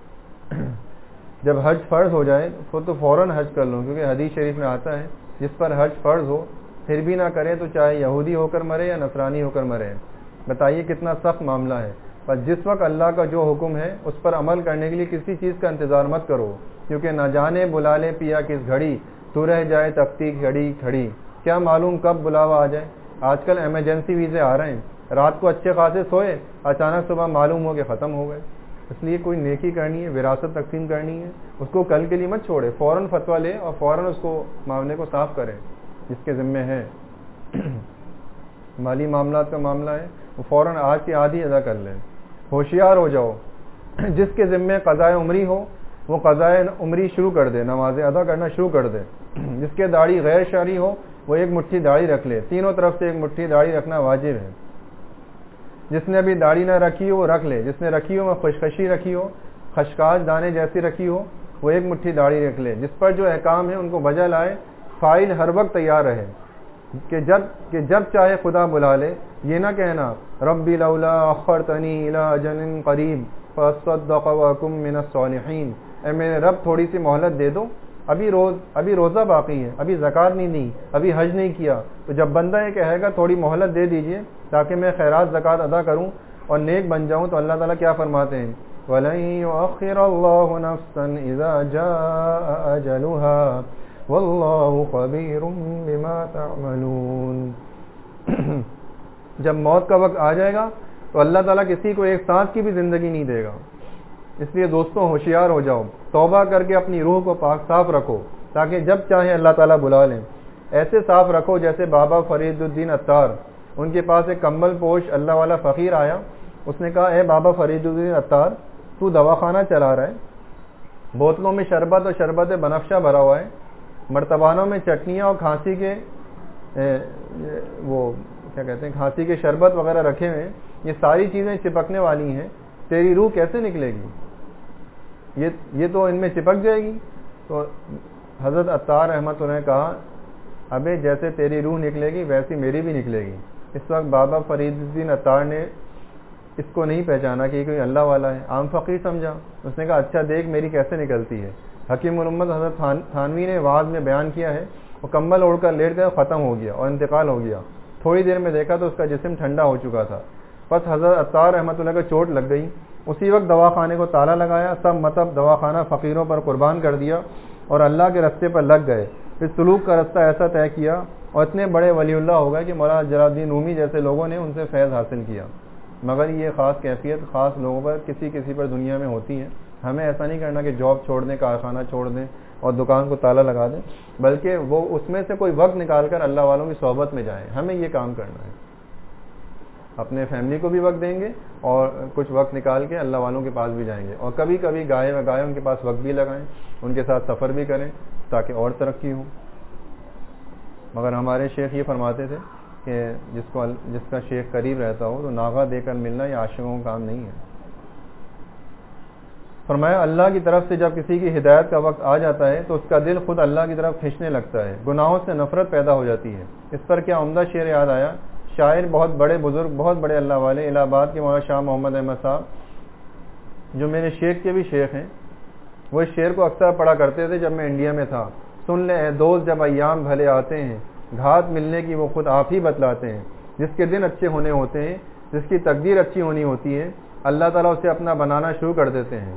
جب حج فرض ہو جائے تو فوراً حج کر لو، کیونکہ حدیث شریف میں آتا ہے جس پر حج فرض ہو پھر بھی نہ کرے تو چاہے یہودی ہو کر مرے یا نصرانی ہو کر مرے۔ بتائیے کتنا سخت معاملہ ہے۔ پر جس وقت اللہ کا جو حکم ہے اس پر عمل کرنے کے لیے کسی چیز کا انتظار مت کرو، کیونکہ نہ جانے بلا لے پیا کس گھڑی، تو رہ جائے تختی گھڑی کھڑی، کیا معلوم کب بلاوا آ جائے۔ آج کل ایمرجنسی ویزے آ رہے ہیں، رات کو اچھے خاصے سوئے، اچانک صبح معلوم ہو کہ ختم ہو گئے۔ اس لیے کوئی نیکی کرنی ہے، وراثت تقسیم کرنی ہے، اس کو کل کے لیے مت چھوڑے، فوراً فتویٰ لے اور فوراً اس کو معاملے کو صاف کرے جس کے ذمے ہے۔ مالی معاملات کا معاملہ ہے، وہ فوراً آج کی آدھی ادا کر لیں۔ ہوشیار ہو جاؤ، جس کے ذمے قضائے عمری ہو وہ قضائے عمری شروع کر دے، نمازیں ادا کرنا شروع کر دے۔ جس کے داڑھی غیر شرعی ہو وہ ایک مٹھی داڑھی رکھ لے، تینوں طرف سے ایک مٹھی داڑھی رکھنا واجب ہے۔ جس نے ابھی داڑھی نہ رکھی ہو وہ رکھ لے، جس نے رکھی ہو وہ خوشخشی رکھی ہو، خشکاش دانے جیسی رکھی ہو، وہ ایک مٹھی داڑھی رکھ لے۔ جس پر جو احکام ہے ان کو بجا لائے، فائل ہر وقت تیار رہے کہ جب کہ جب چاہے خدا بلا لے۔ یہ نہ کہنا ربی لولا اخرتنی الی اجل قریب فاصدق واکن من الصالحین، اے میرے رب تھوڑی سی مہلت دے دو، ابھی روز ابھی روزہ باقی ہے، ابھی زکات نہیں دی، ابھی حج نہیں کیا۔ تو جب بندہ یہ کہے گا تھوڑی مہلت دے دیجئے، تاکہ میں خیرات زکوٰۃ ادا کروں اور نیک بن جاؤں. تو اللہ تعالیٰ کیا فرماتے ہیں؟ وَلَن يُؤَخِّرَ اللَّهُ نَفْسًا إِذَا جَاءَ أَجَلُهَا وَاللَّهُ خَبِيرٌ بِمَا تَعْمَلُونَ. جب موت کا وقت آ جائے گا تو اللہ تعالیٰ کسی کو ایک سانس کی بھی زندگی نہیں دے گا. اس لیے دوستوں ہوشیار ہو جاؤ, توبہ کر کے اپنی روح کو پاک صاف رکھو تاکہ جب چاہیں اللہ تعالیٰ بلا لیں. ایسے صاف رکھو جیسے بابا فرید الدین عطار, ان کے پاس ایک کمبل پوش اللہ والا فقیر آیا. اس نے کہا, اے بابا فرید الدین عطار, تو دواخانہ چلا رہا ہے, بوتلوں میں شربت اور شربت بنفشہ بھرا ہوا ہے, مرتبانوں میں چٹنیاں اور کھانسی کے وہ کیا کہتے ہیں کھانسی کے شربت وغیرہ رکھے ہوئے ہیں, یہ ساری چیزیں چپکنے والی ہیں, تیری روح کیسے نکلے گی؟ یہ یہ تو ان میں چپک جائے گی. تو حضرت عطار رحمۃ اللہ نے کہا, ابے جیسے تیری روح نکلے گی ویسی میری بھی نکلے گی. اس وقت بابا فرید الدین عطار نے اس کو نہیں پہچانا کہ یہ کوئی اللہ والا ہے, عام فقیر سمجھا. اس نے کہا, اچھا دیکھ میری کیسے نکلتی ہے. حکیم الامت حضرت تھانوی نے وعظ میں بیان کیا ہے, وہ کمبل اوڑھ کر لیٹ گیا, ختم ہو گیا اور انتقال ہو گیا. تھوڑی دیر میں دیکھا تو اس کا جسم ٹھنڈا ہو چکا تھا. بس حضرت عطار رحمۃ اللہ کو چوٹ لگ گئی. اسی وقت دواخانے کو تالا لگایا, سب مطلب دواخانہ فقیروں پر قربان کر دیا اور اللہ کے راستے پر لگ گئے. پھر سلوک کا راستہ ایسا طے کیا اور اتنے بڑے ولی اللہ ہو گئے کہ مولانا جلال الدین رومی جیسے لوگوں نے ان سے فیض حاصل کیا. مگر یہ خاص کیفیت خاص لوگوں پر کسی کسی پر دنیا میں ہوتی ہے. ہمیں ایسا نہیں کرنا کہ جاب چھوڑ دیں, کارخانہ چھوڑ دیں اور دکان کو تالا لگا دیں, بلکہ وہ اس میں سے کوئی وقت نکال کر اللہ والوں کی صحبت میں جائیں. ہمیں یہ کام کرنا ہے, اپنے فیملی کو بھی وقت دیں گے اور کچھ وقت نکال کے اللہ والوں کے پاس بھی جائیں گے, اور کبھی کبھی گائے و گائے ان کے پاس وقت بھی لگائیں, ان کے ساتھ سفر بھی کریں تاکہ اور ترقی ہو. مگر ہمارے شیخ یہ فرماتے تھے کہ جس کو جس کا شیخ قریب رہتا ہو تو ناغہ دے کر ملنا یہ عاشقوں کا کام نہیں ہے. فرمایا, اللہ کی طرف سے جب کسی کی ہدایت کا وقت آ جاتا ہے تو اس کا دل خود اللہ کی طرف کھینچنے لگتا ہے, گناہوں سے نفرت پیدا ہو جاتی ہے. اس پر کیا عمدہ شعر یاد آیا. شاعر بہت بڑے بزرگ بہت بڑے اللہ والے الہ آباد کے مولانا شاہ محمد احمد صاحب, جو میرے شیخ کے بھی شیخ ہیں, وہ اس شعر کو اکثر پڑھا کرتے تھے جب میں انڈیا میں تھا. سن لے اے دوست جب ایام بھلے آتے ہیں, گھات ملنے کی وہ خود آپ ہی بتلاتے ہیں. جس کے دن اچھے ہونے ہوتے ہیں, جس کی تقدیر اچھی ہونی ہوتی ہے, اللہ تعالیٰ اسے اپنا بنانا شروع کر دیتے ہیں.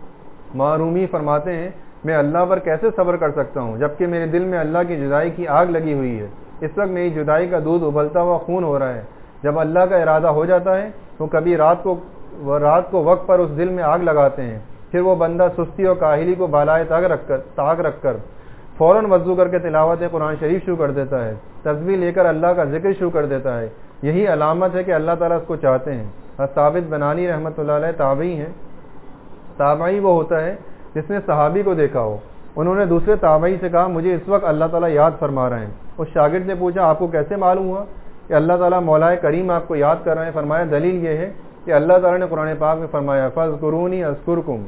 معرومی فرماتے ہیں, میں اللہ پر کیسے صبر کر سکتا ہوں جبکہ میرے دل میں اللہ کی جدائی کی آگ لگی ہوئی ہے. اس وقت میری جدائی کا دودھ ابلتا ہوا خون ہو رہا ہے. جب اللہ کا ارادہ ہو جاتا ہے تو کبھی رات کو رات کو وقت پر اس دل میں آگ لگاتے ہیں. پھر وہ بندہ سستی اور کاہلی کو بالائے تاگ رکھ کر تاگ رکھ کر فوراً وضو کر کے تلاوت قرآن شریف شروع کر دیتا ہے, تسبیح لے کر اللہ کا ذکر شروع کر دیتا ہے. یہی علامت ہے کہ اللہ تعالیٰ اس کو چاہتے ہیں. ثابت بنانی رحمۃ اللہ علیہ تابعی ہیں. تابعی وہ ہوتا ہے جس نے صحابی کو دیکھا ہو. انہوں نے دوسرے تابعی سے کہا, مجھے اس وقت اللہ تعالیٰ یاد فرما رہے ہیں. اس شاگرد نے پوچھا, آپ کو کیسے معلوم ہوا کہ اللہ تعالیٰ مولا کریم آپ کو یاد کر رہے ہیں؟ فرمایا, دلیل یہ ہے کہ اللہ تعالیٰ نے قرآن پاک میں فرمایا, فاذکرونی اذکرکم,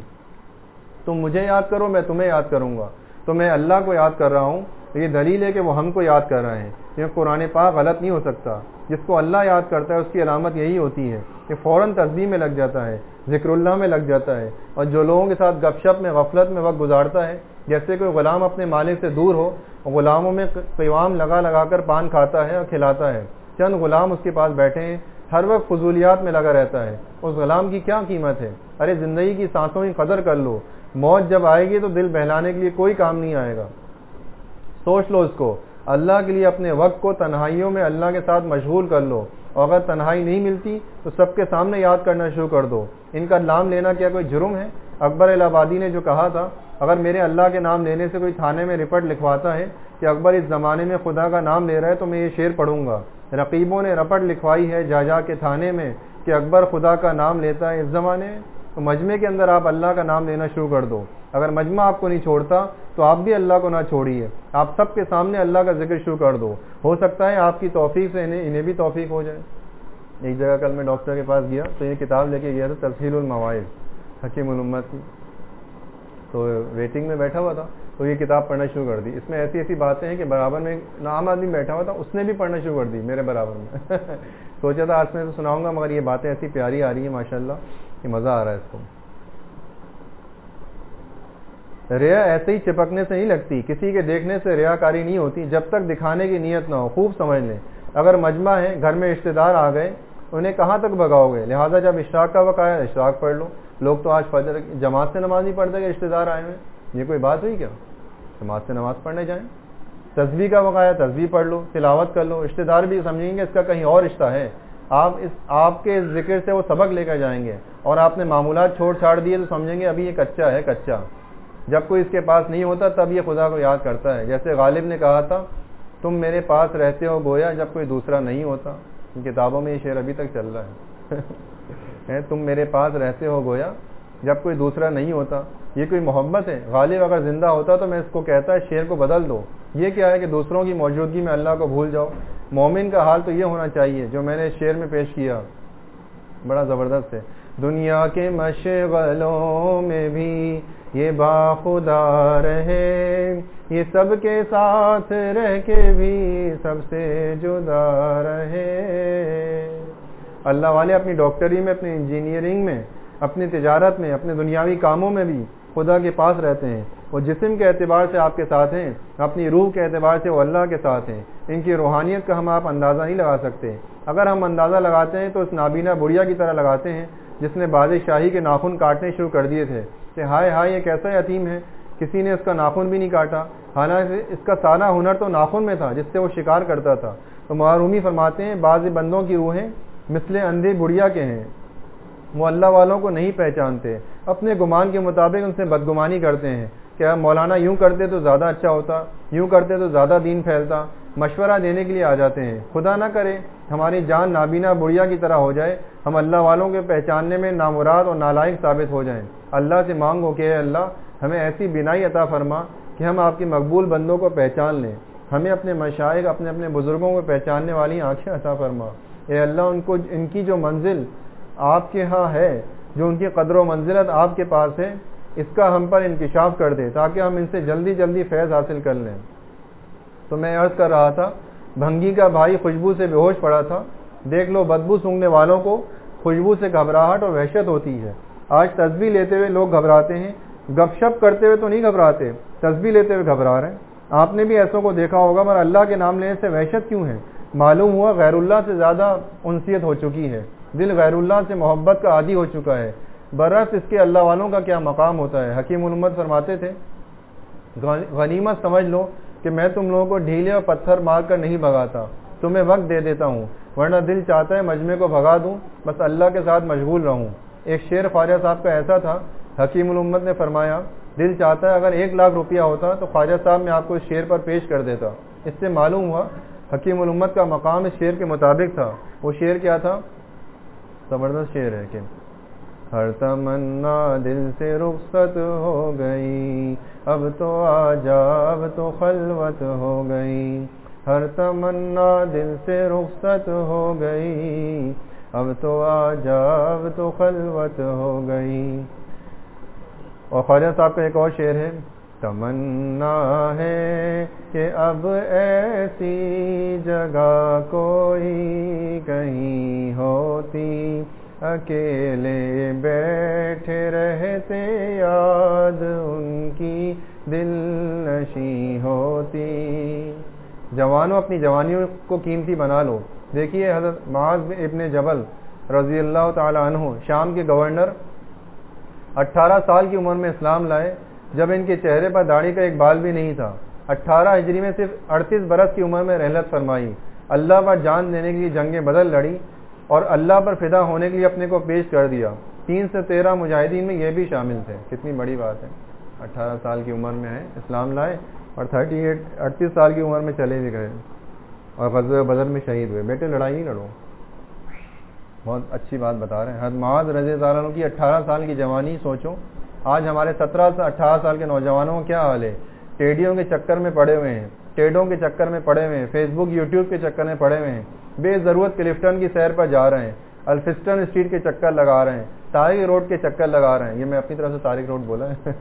تم مجھے یاد کرو میں تمہیں یاد کروں گا. تو میں اللہ کو یاد کر رہا ہوں, یہ دلیل ہے کہ وہ ہم کو یاد کر رہے ہیں. یہ قرآن پاک غلط نہیں ہو سکتا. جس کو اللہ یاد کرتا ہے اس کی علامت یہی ہوتی ہے کہ فوراً تسبیح میں لگ جاتا ہے, ذکر اللہ میں لگ جاتا ہے. اور جو لوگوں کے ساتھ گپ شپ میں غفلت میں وقت گزارتا ہے, جیسے کوئی غلام اپنے مالک سے دور ہو اور غلاموں میں قیام لگا لگا کر پان کھاتا ہے اور کھلاتا ہے. چند غلام اس کے پاس بیٹھے ہیں, ہر وقت فضولیات میں لگا رہتا ہے. اس غلام کی کیا قیمت ہے؟ ارے زندگی کی سانسوں کی قدر کر لو. موت جب آئے گی تو دل بہلانے کے لیے کوئی کام نہیں آئے گا. سوچ لو اس کو. اللہ کے لیے اپنے وقت کو تنہائیوں میں اللہ کے ساتھ مشغول کر لو, اور اگر تنہائی نہیں ملتی تو سب کے سامنے یاد کرنا شروع کر دو. ان کا نام لینا کیا کوئی جرم ہے؟ اکبر الہ آبادی نے جو کہا تھا, اگر میرے اللہ کے نام لینے سے کوئی تھانے میں رپٹ لکھواتا ہے کہ اکبر اس زمانے میں خدا کا نام لے رہا ہے تو میں یہ شعر پڑھوں گا. رقیبوں نے رپٹ لکھوائی ہے جا جا کے تھانے میں کہ اکبر خدا کا نام لیتا ہے اس زمانے میں. تو مجمع کے اندر آپ اللہ کا نام لینا شروع کر دو. اگر مجمع آپ کو نہیں چھوڑتا تو آپ بھی اللہ کو نہ چھوڑیے, آپ سب کے سامنے اللہ کا ذکر شروع کر دو. ہو سکتا ہے آپ کی توفیق سے انہیں انہیں بھی توفیق ہو جائے. ایک جگہ کل میں ڈاکٹر کے پاس گیا تو یہ کتاب لے کے گیا تھا, تفصیل المواعظ حکیم الامت کی. تو ویٹنگ میں بیٹھا ہوا تھا تو یہ کتاب پڑھنا شروع کر دی. اس میں ایسی ایسی باتیں ہیں کہ برابر میں عام آدمی بیٹھا ہوا تھا, اس نے بھی پڑھنا شروع کر دی میرے برابر میں. سوچا تھا آج میں تو سناؤں گا, مگر یہ باتیں ایسی پیاری آ رہی ہیں ماشاءاللہ کہ مزہ آ رہا ہے اس کو. ریا ایسے ہی چپکنے سے نہیں لگتی, کسی کے دیکھنے سے ریا کاری نہیں ہوتی جب تک دکھانے کی نیت نہ ہو. خوب سمجھ لیں, اگر مجمع ہے، گھر میں رشتے دار آ گئے، انہیں کہاں تک بھگاؤ گے؟ لہٰذا جب اشراق کا وقت آیا اشراق پڑھ لو. لوگ تو آج فجر جماعت سے نماز نہیں پڑھتے کہ رشتے دار آئے ہوئے. یہ کوئی بات ہوئی کیا؟ جماعت سے نماز پڑھنے جائیں. تسبیح کا وقت آیا تسبیح پڑھ لو، تلاوت کر لو. رشتے دار بھی سمجھیں گے اس کا کہیں اور رشتہ ہے، آپ اس آپ کے ذکر سے وہ سبق لے کر جائیں گے، اور آپ نے معمولات چھوڑ چھاڑ دیے تو سمجھیں گے ابھی یہ کچا ہے کچا. جب کوئی اس کے پاس نہیں ہوتا تب یہ خدا کو یاد کرتا ہے. جیسے غالب نے کہا تھا تم میرے پاس رہتے ہو گویا جب کوئی دوسرا نہیں ہوتا. ان کتابوں میں یہ شعر ابھی تک چل رہا ہے تم میرے پاس رہتے ہو گویا جب کوئی دوسرا نہیں ہوتا. یہ کوئی محبت ہے؟ غالب اگر زندہ ہوتا تو میں اس کو کہتا ہے شعر کو بدل دو. یہ کیا ہے کہ دوسروں کی موجودگی میں اللہ کو بھول جاؤ. مومن کا حال تو یہ ہونا چاہیے جو میں نے شعر میں پیش کیا، بڑا زبردست ہے. دنیا کے مشغلوں میں بھی یہ باخدا رہے، یہ سب کے ساتھ رہ کے بھی سب سے جدا رہے. اللہ والے اپنی ڈاکٹری میں، اپنی انجینئرنگ میں، اپنی تجارت میں، اپنے دنیاوی کاموں میں بھی خدا کے پاس رہتے ہیں. وہ جسم کے اعتبار سے آپ کے ساتھ ہیں، اپنی روح کے اعتبار سے وہ اللہ کے ساتھ ہیں. ان کی روحانیت کا ہم آپ اندازہ نہیں لگا سکتے. اگر ہم اندازہ لگاتے ہیں تو اس نابینا بڑھیا کی طرح لگاتے ہیں جس نے بادشاہی کے ناخن کاٹنے شروع کر دیے تھے کہ ہائے ہائے یہ کیسا یتیم ہے، کسی نے اس کا ناخن بھی نہیں کاٹا، حالانکہ اس کا سارا ہنر تو ناخن میں تھا جس سے وہ شکار کرتا تھا. تو معرومی فرماتے ہیں بعض بندوں کی روحیں مثل اندھی بڑھیا کے ہیں، وہ اللہ والوں کو نہیں پہچانتے، اپنے گمان کے مطابق ان سے بدگمانی کرتے ہیں کہ مولانا یوں کرتے تو زیادہ اچھا ہوتا، یوں کرتے تو زیادہ دین پھیلتا. مشورہ دینے کے لیے آ جاتے ہیں. خدا نہ کرے ہماری جان نابینا بڑھیا کی طرح ہو جائے، ہم اللہ والوں کے پہچاننے میں نامراد اور نالائق ثابت ہو جائیں. اللہ سے مانگو کہ اے اللہ ہمیں ایسی بینائی عطا فرما کہ ہم آپ کے مقبول بندوں کو پہچان لیں. ہمیں اپنے مشائخ، اپنے اپنے بزرگوں کو پہچاننے والی آنکھیں عطا فرما. اے اللہ ان کو ان کی جو منزل آپ کے ہاں ہے، جو ان کی قدر و منزلت آپ کے پاس ہے، اس کا ہم پر انکشاف کر دے تاکہ ہم ان سے جلدی جلدی فیض حاصل کر لیں. تو میں عرض کر رہا تھا بھنگی کا بھائی خوشبو سے بے ہوش پڑا تھا. دیکھ لو بدبو سونگنے والوں کو خوشبو سے گھبراہٹ اور وحشت ہوتی ہے. آج تسبیح لیتے ہوئے لوگ گھبراتے ہیں، گپ شپ کرتے ہوئے تو نہیں گھبراتے، تسبیح لیتے ہوئے گھبرا رہے ہیں. آپ نے بھی ایسوں کو دیکھا ہوگا، مگر اللہ کے نام لینے سے وحشت کیوں ہے؟ معلوم ہوا غیر اللہ سے زیادہ انسیت ہو چکی ہے، دل غیر اللہ سے محبت کا عادی ہو چکا ہے. برعکس اس کے اللہ والوں کا کیا مقام ہوتا ہے. حکیم الامت فرماتے تھے غنیمت سمجھ لو کہ میں تم لوگوں کو ڈھیلے اور پتھر مار کر نہیں بھگاتا، تمہیں وقت دے دیتا ہوں، ورنہ دل چاہتا ہے مجمع کو بھگا دوں، بس اللہ کے ساتھ مشغول رہوں. ایک شعر خواجہ صاحب کا ایسا تھا، حکیم الامت نے فرمایا دل چاہتا ہے اگر ایک لاکھ روپیہ ہوتا تو خواجہ صاحب میں آپ کو اس شعر پر پیش کر دیتا. اس سے معلوم ہوا حکیم الامت کا مقام اس شعر کے مطابق تھا. وہ شعر کیا تھا؟ زبردست شعر ہے کہ ہر تمنا دل سے رخصت ہو گئی، اب تو آجا اب تو خلوت ہو گئی. ہر تمنا دل سے رخصت ہو گئی، اب تو آجا اب تو خلوت ہو گئی. اور خواجہ صاحب کا ایک اور شعر ہے، تمنا ہے کہ اب ایسی جگہ کوئی کہیں ہوتی، اکیلے بیٹھے رہتے یاد ان کی دل نشیں ہوتی. جوانوں اپنی جوانیوں کو قیمتی بنا لو. دیکھیے حضرت معاذ ابن جبل رضی اللہ تعالی عنہ شام کے گورنر اٹھارہ سال کی عمر میں اسلام لائے، جب ان کے چہرے پر داڑھی کا ایک بال بھی نہیں تھا. اٹھارہ ہجری میں صرف اڑتیس برس کی عمر میں رحلت فرمائی، اللہ پر جان دینے کے لیے جنگ بدر لڑی اور اللہ پر فدا ہونے کے لیے اپنے کو پیش کر دیا. تین سے تیرہ مجاہدین میں یہ بھی شامل تھے. کتنی بڑی بات ہے، اٹھارہ سال کی عمر میں ہے اسلام لائے اور تھرٹی ایٹ اڑتیس سال کی عمر میں چلے بھی گئے اور غزوہ بدر میں شہید ہوئے. بیٹے لڑائی نہیں لڑو، بہت اچھی بات بتا رہے ہیں. حضرت معاذ رضی اللہ عنہ کی اٹھارہ سال کی جوانی سوچو. آج ہمارے سترہ سے اٹھارہ سال کے نوجوانوں کا کیا حال ہے؟ ٹیڈیوں کے چکر میں پڑے ہوئے ہیں، ٹیڈوں کے چکر میں پڑے ہوئے ہیں، فیس بک یوٹیوب کے چکر میں پڑے ہوئے ہیں، بے ضرورت کلفٹن کی سیر پر جا رہے ہیں، الفسٹن اسٹریٹ کے چکر لگا رہے ہیں، تاریخ روڈ کے چکر لگا رہے ہیں. یہ میں اپنی طرف سے تاریخ روڈ بولا ہے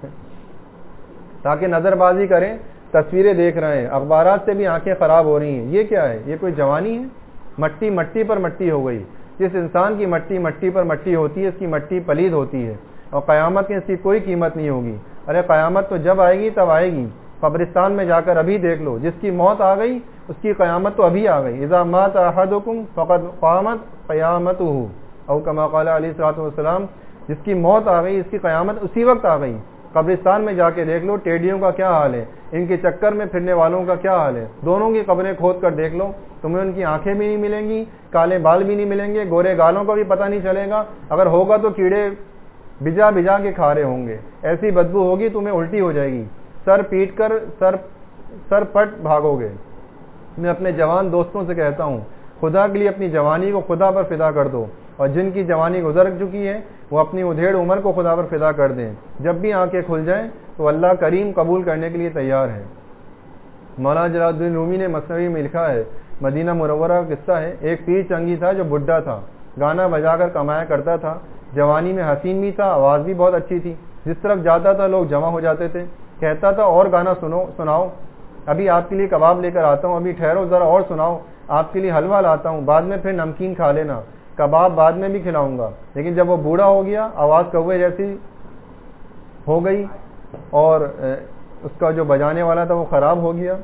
تاکہ نظر بازی کریں، تصویریں دیکھ رہے ہیں، اخبارات سے بھی آنکھیں خراب ہو رہی ہیں. یہ کیا ہے؟ یہ کوئی جوانی ہے؟ مٹی مٹی پر مٹی ہو گئی. جس انسان کی مٹی مٹی پر مٹی ہوتی ہے اس کی مٹی پلید ہوتی ہے اور قیامت کی اس کی کوئی قیمت نہیں ہوگی. ارے قیامت تو جب آئے گی تب آئے گی. قبرستان میں جا کر ابھی دیکھ لو، جس کی موت آ گئی اس کی قیامت تو ابھی آ گئی. اذا مات احدکم فقد قامت قیامته او کما قال علیہ الصلوۃ والسلام, جس کی موت آ گئی اس کی قیامت اسی وقت آ گئی. قبرستان میں جا کے دیکھ لو ٹیڈیوں کا کیا حال ہے, ان کے چکر میں پھرنے والوں کا کیا حال ہے. دونوں کی قبریں کھود کر دیکھ لو, تمہیں ان کی آنکھیں بھی نہیں ملیں گی, کالے بال بھی نہیں ملیں گے, گورے گالوں کا بھی پتہ نہیں چلے گا, اگر ہوگا تو کیڑے بجا بجا کے کھا رہے ہوں گے. ایسی بدبو ہوگی تمہیں الٹی ہو جائے گی, سر پیٹ کر سر سر پٹ بھاگو گے. میں اپنے جوان دوستوں سے کہتا ہوں خدا کے لیے اپنی جوانی کو خدا پر فدا کر دو, اور جن کی جوانی گزر چکی ہے وہ اپنی ادھیڑ عمر کو خدا پر فدا کر دیں. جب بھی آنکھیں کھل جائیں تو اللہ کریم قبول کرنے کے لیے تیار ہے. مولانا جلال الدین رومی نے مثنوی میں لکھا ہے, مدینہ منورہ کا قصہ ہے. ایک پیر چنگی تھا جو بڈھا تھا, گانا بجا کر کمایا کرتا تھا. جوانی میں حسین بھی تھا, آواز بھی بہت اچھی تھی. جس طرف جاتا تھا لوگ جمع ہو جاتے تھے. کہتا تھا اور گانا سنو سناؤ, ابھی آپ کے لیے کباب لے کر آتا ہوں, ابھی ٹھہرو ذرا اور سناؤ, آپ کے لیے حلوہ لاتا ہوں, بعد میں پھر نمکین کھا لینا, کباب بعد میں بھی کھلاؤں گا. لیکن جب وہ بوڑھا ہو گیا, آواز کوے جیسی ہو گئی اور اس کا جو بجانے والا تھا وہ خراب ہو گیا.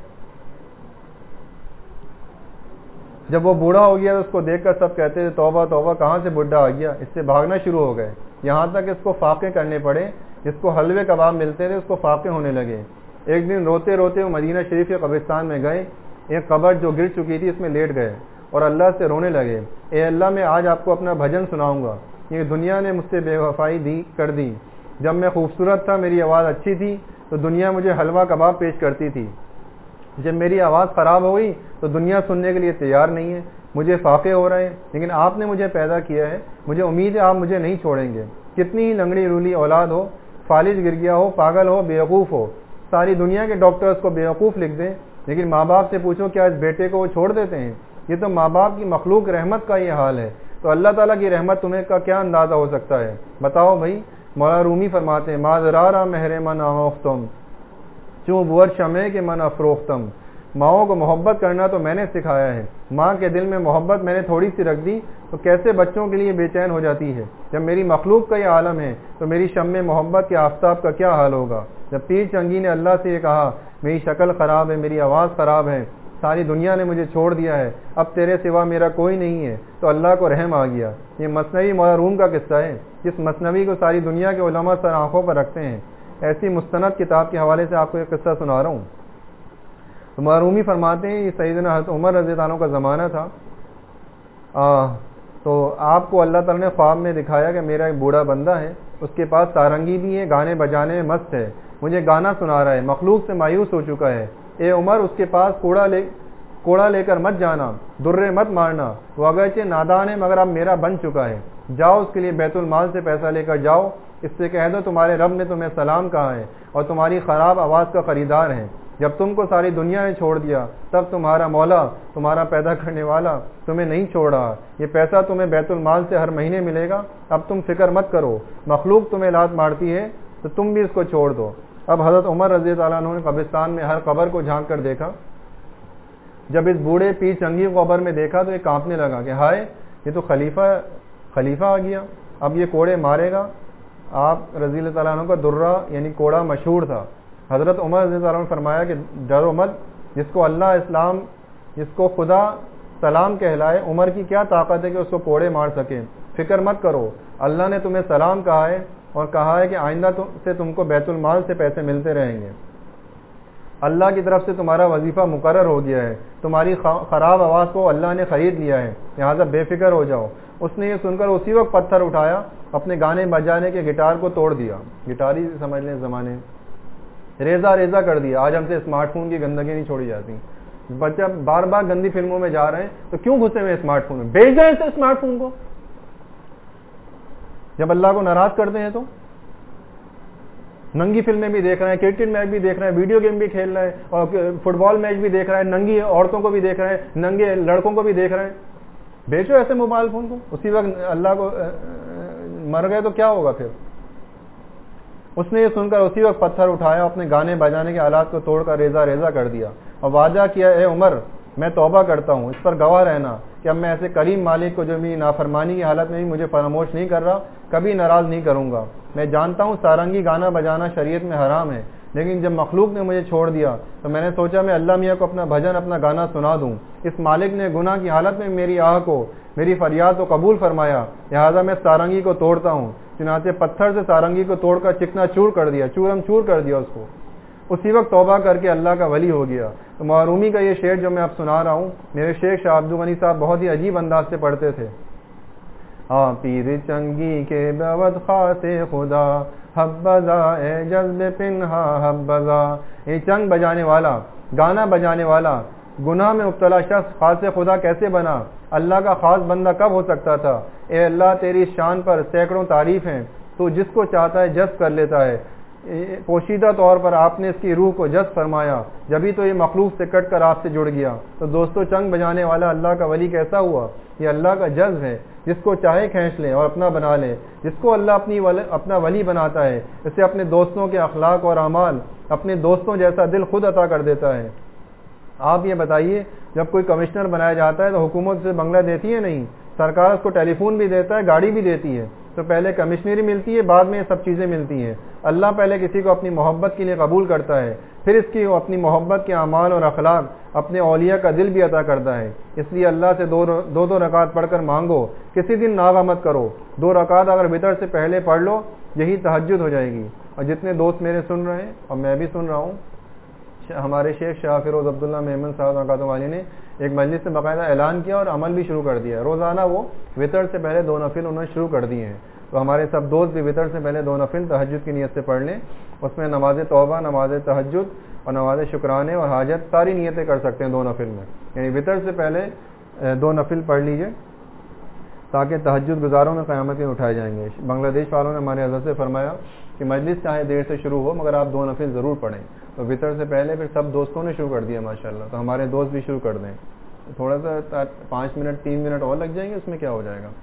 جب وہ بوڑھا ہو گیا تو اس کو دیکھ کر سب کہتے تھے توبہ توبہ, کہاں سے بڈھا آ گیا, اس سے بھاگنا شروع ہو گئے. یہاں تک اس کو فاقے کرنے پڑے. جس کو حلوے کباب ملتے تھے اس کو فاقے ہونے لگے. ایک دن روتے روتے وہ مدینہ شریف کے قبرستان میں گئے. ایک قبر جو گر چکی تھی اس میں لیٹ گئے اور اللہ سے رونے لگے, اے اللہ میں آج آپ کو اپنا بھجن سناؤں گا. یہ دنیا نے مجھ سے بے وفائی دی کر دی. جب میں خوبصورت تھا, میری آواز اچھی تھی, تو دنیا مجھے حلوہ کباب پیش کرتی تھی. جب میری آواز خراب ہو گئی تو دنیا سننے کے لیے تیار نہیں ہے, مجھے فاقے ہو رہے ہیں. لیکن آپ نے مجھے پیدا کیا ہے, مجھے امید ہے آپ مجھے نہیں چھوڑیں گے. کتنی ہی لنگڑی رولی اولاد ہو, فالج گر گیا ہو, پاگل ہو, بیوقوف ہو, ساری دنیا کے ڈاکٹرز کو بیوقوف لکھ دیں, لیکن ماں باپ سے پوچھو کیا اس بیٹے کو وہ چھوڑ دیتے ہیں؟ یہ تو ماں باپ کی مخلوق رحمت کا یہ حال ہے, تو اللہ تعالیٰ کی رحمت تمہیں کا کیا اندازہ ہو سکتا ہے؟ بتاؤ بھائی. مولانا رومی فرماتے ہیں ماذرارا مہر من آموختم چوں بور شمع کے من افروختم. ماؤں کو محبت کرنا تو میں نے سکھایا ہے, ماں کے دل میں محبت میں نے تھوڑی سی رکھ دی تو کیسے بچوں کے لیے بے چین ہو جاتی ہے. جب میری مخلوق کا یہ عالم ہے تو میری شمع محبت کے آفتاب کا کیا حال ہوگا. جب پیر چنگی نے اللہ سے یہ کہا میری شکل خراب ہے, میری آواز خراب ہے, ساری دنیا نے مجھے چھوڑ دیا ہے, اب تیرے سوا میرا کوئی نہیں ہے, تو اللہ کو رحم آ گیا. یہ مثنوی مولانا روم کا قصہ ہے. اس مثنوی کو ساری دنیا کے علماء سر آنکھوں پر رکھتے ہیں. ایسی مستند کتاب کے حوالے سے آپ کو یہ قصہ سنا رہا ہوں. تو مولانا رومی فرماتے ہیں یہ سیدنا حضرت عمر رضی اللہ عنہ کا زمانہ تھا. آ, تو آپ کو اللہ تعالیٰ نے خواب میں دکھایا کہ میرا ایک بوڑھا بندہ ہے, اس کے پاس سارنگی بھی ہے, گانے بجانے میں مست ہے, مجھے گانا سنا رہا ہے, مخلوق سے مایوس ہو چکا ہے. اے عمر اس کے پاس کوڑا لے کوڑا لے کر مت جانا, درے مت مارنا, وہ اگرچہ نادان ہے مگر اب میرا بن چکا ہے. جاؤ اس کے لیے بیت المال سے پیسہ لے کر جاؤ, اس سے کہہ دو تمہارے رب نے تمہیں سلام کہا ہے اور تمہاری خراب آواز کا خریدار ہے. جب تم کو ساری دنیا نے چھوڑ دیا تب تمہارا مولا, تمہارا پیدا کرنے والا تمہیں نہیں چھوڑ رہا. یہ پیسہ تمہیں بیت المال سے ہر مہینے ملے گا, اب تم فکر مت کرو. مخلوق تمہیں لات مارتی ہے تو تم بھی اس کو چھوڑ دو. اب حضرت عمر رضی اللہ عنہ نے قبرستان میں ہر قبر کو جھانک کر دیکھا. جب اس بوڑھے پیر چنگی قبر میں دیکھا تو یہ کانپنے لگا کہ ہائے یہ تو خلیفہ خلیفہ آ گیا, اب یہ کوڑے مارے گا. آپ رضی اللہ تعالیٰ عنہ کا درہ یعنی کوڑا مشہور تھا. حضرت عمر رضی اللہ عنہ نے فرمایا کہ ڈرو مت, جس کو اللہ اسلام جس کو خدا سلام کہلائے, عمر کی کیا طاقت ہے کہ اس کو کوڑے مار سکے. فکر مت کرو, اللہ نے تمہیں سلام کہا ہے اور کہا ہے کہ آئندہ سے تم کو بیت المال سے پیسے ملتے رہیں گے. اللہ کی طرف سے تمہارا وظیفہ مقرر ہو گیا ہے, تمہاری خراب آواز کو اللہ نے خرید لیا ہے, لہٰذا بے فکر ہو جاؤ. اس نے یہ سن کر اسی وقت پتھر اٹھایا, اپنے گانے بجانے کے گٹار کو توڑ دیا. گٹار ہی سمجھ لیں زمانے, ریزہ ریزہ کر دیا. آج ہم سے اسمارٹ فون کی گندگی نہیں چھوڑی جاتی. بچہ بار بار گندی فلموں میں جا رہے ہیں تو کیوں گھسے ہوئے اسمارٹ فون میں, بیچ دیں اسے اسمارٹ فون کو. جب اللہ کو ناراض کرتے ہیں تو ننگی فلمیں بھی دیکھ رہے ہیں, کرکٹ میچ بھی دیکھ رہے ہیں, ویڈیو گیم بھی کھیل رہے ہیں, اور فٹ بال میچ بھی دیکھ رہے ہیں, ننگی عورتوں کو بھی دیکھ رہے ہیں, ننگے لڑکوں کو بھی دیکھ رہے ہیں. بیچو ایسے موبائل فون کو. اسی وقت اللہ کو مر گئے تو کیا ہوگا پھر. اس نے یہ سن کر اسی وقت پتھر اٹھایا, اپنے گانے بجانے کے آلات کو توڑ کر ریزہ ریزہ کر دیا اور وعدہ کیا اے عمر میں توبہ کرتا ہوں, اس پر گواہ رہنا کہ اب میں ایسے کریم مالک کو جو میری نافرمانی کی حالت میں بھی مجھے فراموش نہیں کر رہا, کبھی ناراض نہیں کروں گا. میں جانتا ہوں سارنگی گانا بجانا شریعت میں حرام ہے, لیکن جب مخلوق نے مجھے چھوڑ دیا تو میں نے سوچا میں اللہ میاں کو اپنا بھجن اپنا گانا سنا دوں. اس مالک نے گناہ کی حالت میں میری آہ کو میری فریاد کو قبول فرمایا, لہٰذا میں سارنگی کو توڑتا ہوں. چنانچہ پتھر سے سارنگی کو توڑ کر چکنا چور کر دیا, چورم چور کر دیا اس کو. اسی وقت توبہ کر کے اللہ کا ولی ہو گیا. تو معرومی کا یہ شعر جو میں اب سنا رہا ہوں, میرے شیخ شاہ عبد الغنی صاحب بہت ہی عجیب انداز سے پڑھتے تھے. آ پیر چنگی کے بود خاص خدا حبذا اے جذب پنہا حبذا. یہ چنگ بجانے والا, گانا بجانے والا, گناہ میں مبتلا شخص خاص خدا کیسے بنا؟ اللہ کا خاص بندہ کب ہو سکتا تھا؟ اے اللہ تیری شان پر سینکڑوں تعریف ہیں, تو جس کو چاہتا ہے جذب کر لیتا ہے. پوشیدہ طور پر آپ نے اس کی روح کو جذب فرمایا, جبھی تو یہ مخلوق سے کٹ کر آپ سے جڑ گیا. تو دوستو, چنگ بجانے والا اللہ کا ولی کیسا ہوا؟ یہ اللہ کا جذب ہے, جس کو چاہے کھینچ لے اور اپنا بنا لے. جس کو اللہ اپنی ولی اپنا ولی بناتا ہے, اسے اپنے دوستوں کے اخلاق اور اعمال اپنے دوستوں جیسا دل خود عطا کر دیتا ہے. آپ یہ بتائیے, جب کوئی کمشنر بنایا جاتا ہے تو حکومت سے بنگلہ دیتی ہے؟ نہیں. سرکار اس کو ٹیلی فون بھی دیتا ہے, گاڑی بھی دیتی ہے. تو پہلے کمشنری ملتی ہے, بعد میں یہ سب چیزیں ملتی ہیں. اللہ پہلے کسی کو اپنی محبت کے لیے قبول کرتا ہے, پھر اس کی وہ اپنی محبت کے اعمال اور اخلاق اپنے اولیاء کا دل بھی عطا کرتا ہے. اس لیے اللہ سے دو دو, دو رکعت پڑھ کر مانگو, کسی دن ناغہ مت کرو. دو رکعت اگر وتر سے پہلے پڑھ لو, یہی تہجد ہو جائے گی. اور جتنے دوست میرے سن رہے ہیں اور میں بھی سن رہا ہوں, ہمارے شیخ شاہ فیروز عبداللہ محمد صاحب رحمۃ اللہ علیہ نے ایک مجلس سے باقاعدہ اعلان کیا اور عمل بھی شروع کر دیا. روزانہ وہ وتر سے پہلے دو نفل انہوں نے شروع کر دیے ہیں. تو ہمارے سب دوست بھی وتر سے پہلے دو نفل تہجد کی نیت سے پڑھ لیں. اس میں نماز توبہ, نماز تہجد اور نماز شکرانے اور حاجت ساری نیتیں کر سکتے ہیں دو نفل میں. یعنی وتر سے پہلے دو نفل پڑھ لیجئے تاکہ تہجد گزاروں میں قیامت میں اٹھائے جائیں گے. بنگلہ دیش والوں نے ہمارے حضرت سے فرمایا کہ مجلس چاہے دیر سے شروع ہو مگر آپ دو نفل ضرور پڑھیں. تو وتر سے پہلے پھر سب دوستوں نے شروع کر دیا ماشاءاللہ. تو ہمارے دوست بھی شروع کر دیں. تھوڑا سا پانچ منٹ تین منٹ اور لگ جائیں گے, اس میں کیا ہو جائے گا.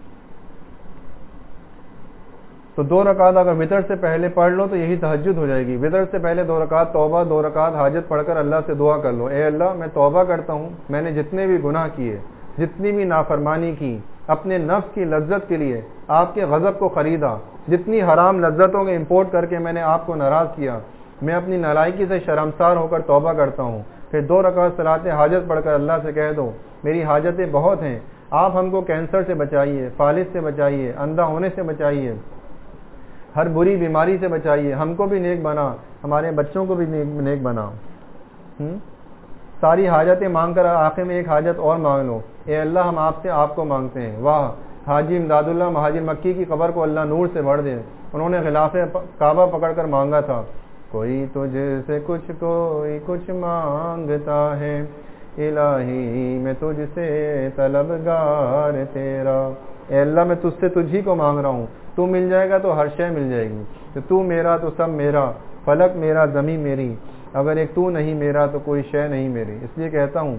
تو دو رکعت اگر وتر سے پہلے پڑھ لو تو یہی تہجد ہو جائے گی. وتر سے پہلے دو رکعت توبہ, دو رکعت حاجت پڑھ کر اللہ سے دعا کر لو, اے اللہ میں توبہ کرتا ہوں, میں نے جتنے بھی گناہ کیے, جتنی بھی نافرمانی کی, اپنے نفس کی لذت کے لیے آپ کے غضب کو خریدا, جتنی حرام لذتوں کے امپورٹ کر کے میں نے آپ کو ناراض کیا, میں اپنی نالائکی سے شرمسار ہو کر توبہ کرتا ہوں. پھر دو رکعت صلاۃ حاجت پڑھ کر اللہ سے کہہ دو, میری حاجتیں بہت ہیں, آپ ہم کو کینسر سے بچائیے, فالج سے بچائیے, اندھا ہونے سے بچائیے, ہر بری بیماری سے بچائیے, ہم کو بھی نیک بنا, ہمارے بچوں کو بھی نیک بنا. ساری حاجتیں مانگ کر آخر میں ایک حاجت اور مانگ لو, اے اللہ ہم آپ سے آپ کو مانگتے ہیں. واہ, حاجی امداد اللہ مہاجر مکی کی قبر کو اللہ نور سے بھر دے. انہوں نے غلاف کعبہ پکڑ کر مانگا تھا, کوئی تجھ سے کچھ کوئی کچھ مانگتا ہے, الہی میں تجھ سے طلبگار تیرا. اے اللہ میں تجھ سے تجھ ہی کو مانگ رہا ہوں, تو مل جائے گا تو ہر شے مل جائے گی. تو میرا تو سب میرا, فلک میرا زمین میری, اگر ایک تو نہیں میرا تو کوئی شے نہیں میری. اس لیے کہتا ہوں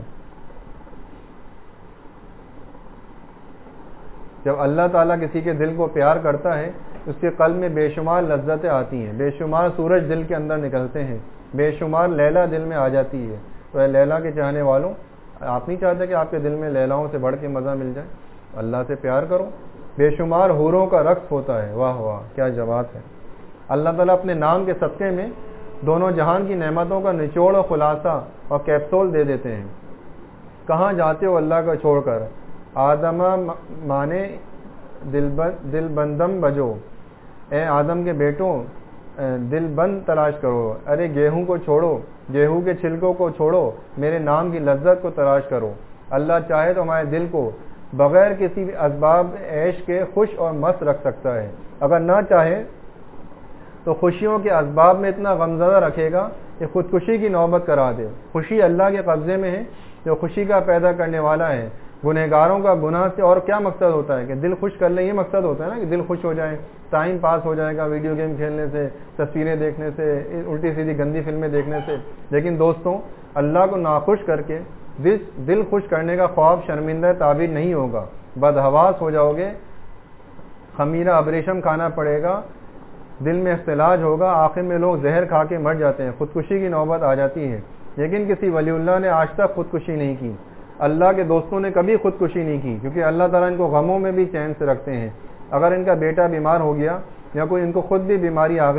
جب اللہ تعالیٰ کسی کے دل کو پیار کرتا ہے اس کے قلب میں بے شمار لذتیں آتی ہیں, بے شمار سورج دل کے اندر نکلتے ہیں, بے شمار لیلا دل میں آ جاتی ہے. تو اے لیلا کے چاہنے والوں, آپ نہیں چاہتے کہ آپ کے دل میں لیلاؤں سے بڑھ کے مزہ مل جائے؟ اللہ سے پیار کرو. بے شمار حوروں کا رقص ہوتا ہے. واہ واہ, کیا جواب ہے. اللہ تعالیٰ اپنے نام کے صدقے میں دونوں جہان کی نعمتوں کا نچوڑ اور خلاصہ اور کیپسول دے دیتے ہیں. کہاں جاتے ہو اللہ کو چھوڑ کر, آدمہ مانے دل دل بندم بجو, اے آدم کے بیٹوں دل بند تلاش کرو. ارے گیہوں کو چھوڑو, گیہوں کے چھلکوں کو چھوڑو, میرے نام کی لذت کو تلاش کرو. اللہ چاہے تو ہمارے دل کو بغیر کسی بھی اسباب عیش کے خوش اور مست رکھ سکتا ہے. اگر نہ چاہے تو خوشیوں کے اسباب میں اتنا غمزدہ رکھے گا کہ خودکشی کی نوبت کرا دے. خوشی اللہ کے قبضے میں ہے جو خوشی کا پیدا کرنے والا ہے. گنہگاروں کا گناہ سے اور کیا مقصد ہوتا ہے کہ دل خوش کر لیں, یہ مقصد ہوتا ہے نا کہ دل خوش ہو جائے, ٹائم پاس ہو جائے گا ویڈیو گیم کھیلنے سے, تصویریں دیکھنے سے, الٹی سیدھی گندی فلمیں دیکھنے سے. لیکن دوستوں, اللہ کو ناخوش کر کے دل دل خوش کرنے کا خواب شرمندہ تعبیر نہیں ہوگا. بدحواس ہو جاؤ گے, خمیرہ ابریشم کھانا پڑے گا, دل میں اختلاج ہوگا, آخر میں لوگ زہر کھا کے مر جاتے ہیں, خودکشی کی نوبت آ جاتی ہے. لیکن کسی ولی اللہ نے آج تک خودکشی نہیں کی. اللہ کے دوستوں نے کبھی خودکشی نہیں کی, کیونکہ اللہ تعالیٰ ان کو غموں میں بھی چین سے رکھتے ہیں. اگر ان کا بیٹا بیمار ہو گیا یا کوئی ان کو خود بھی بیماری آ گئی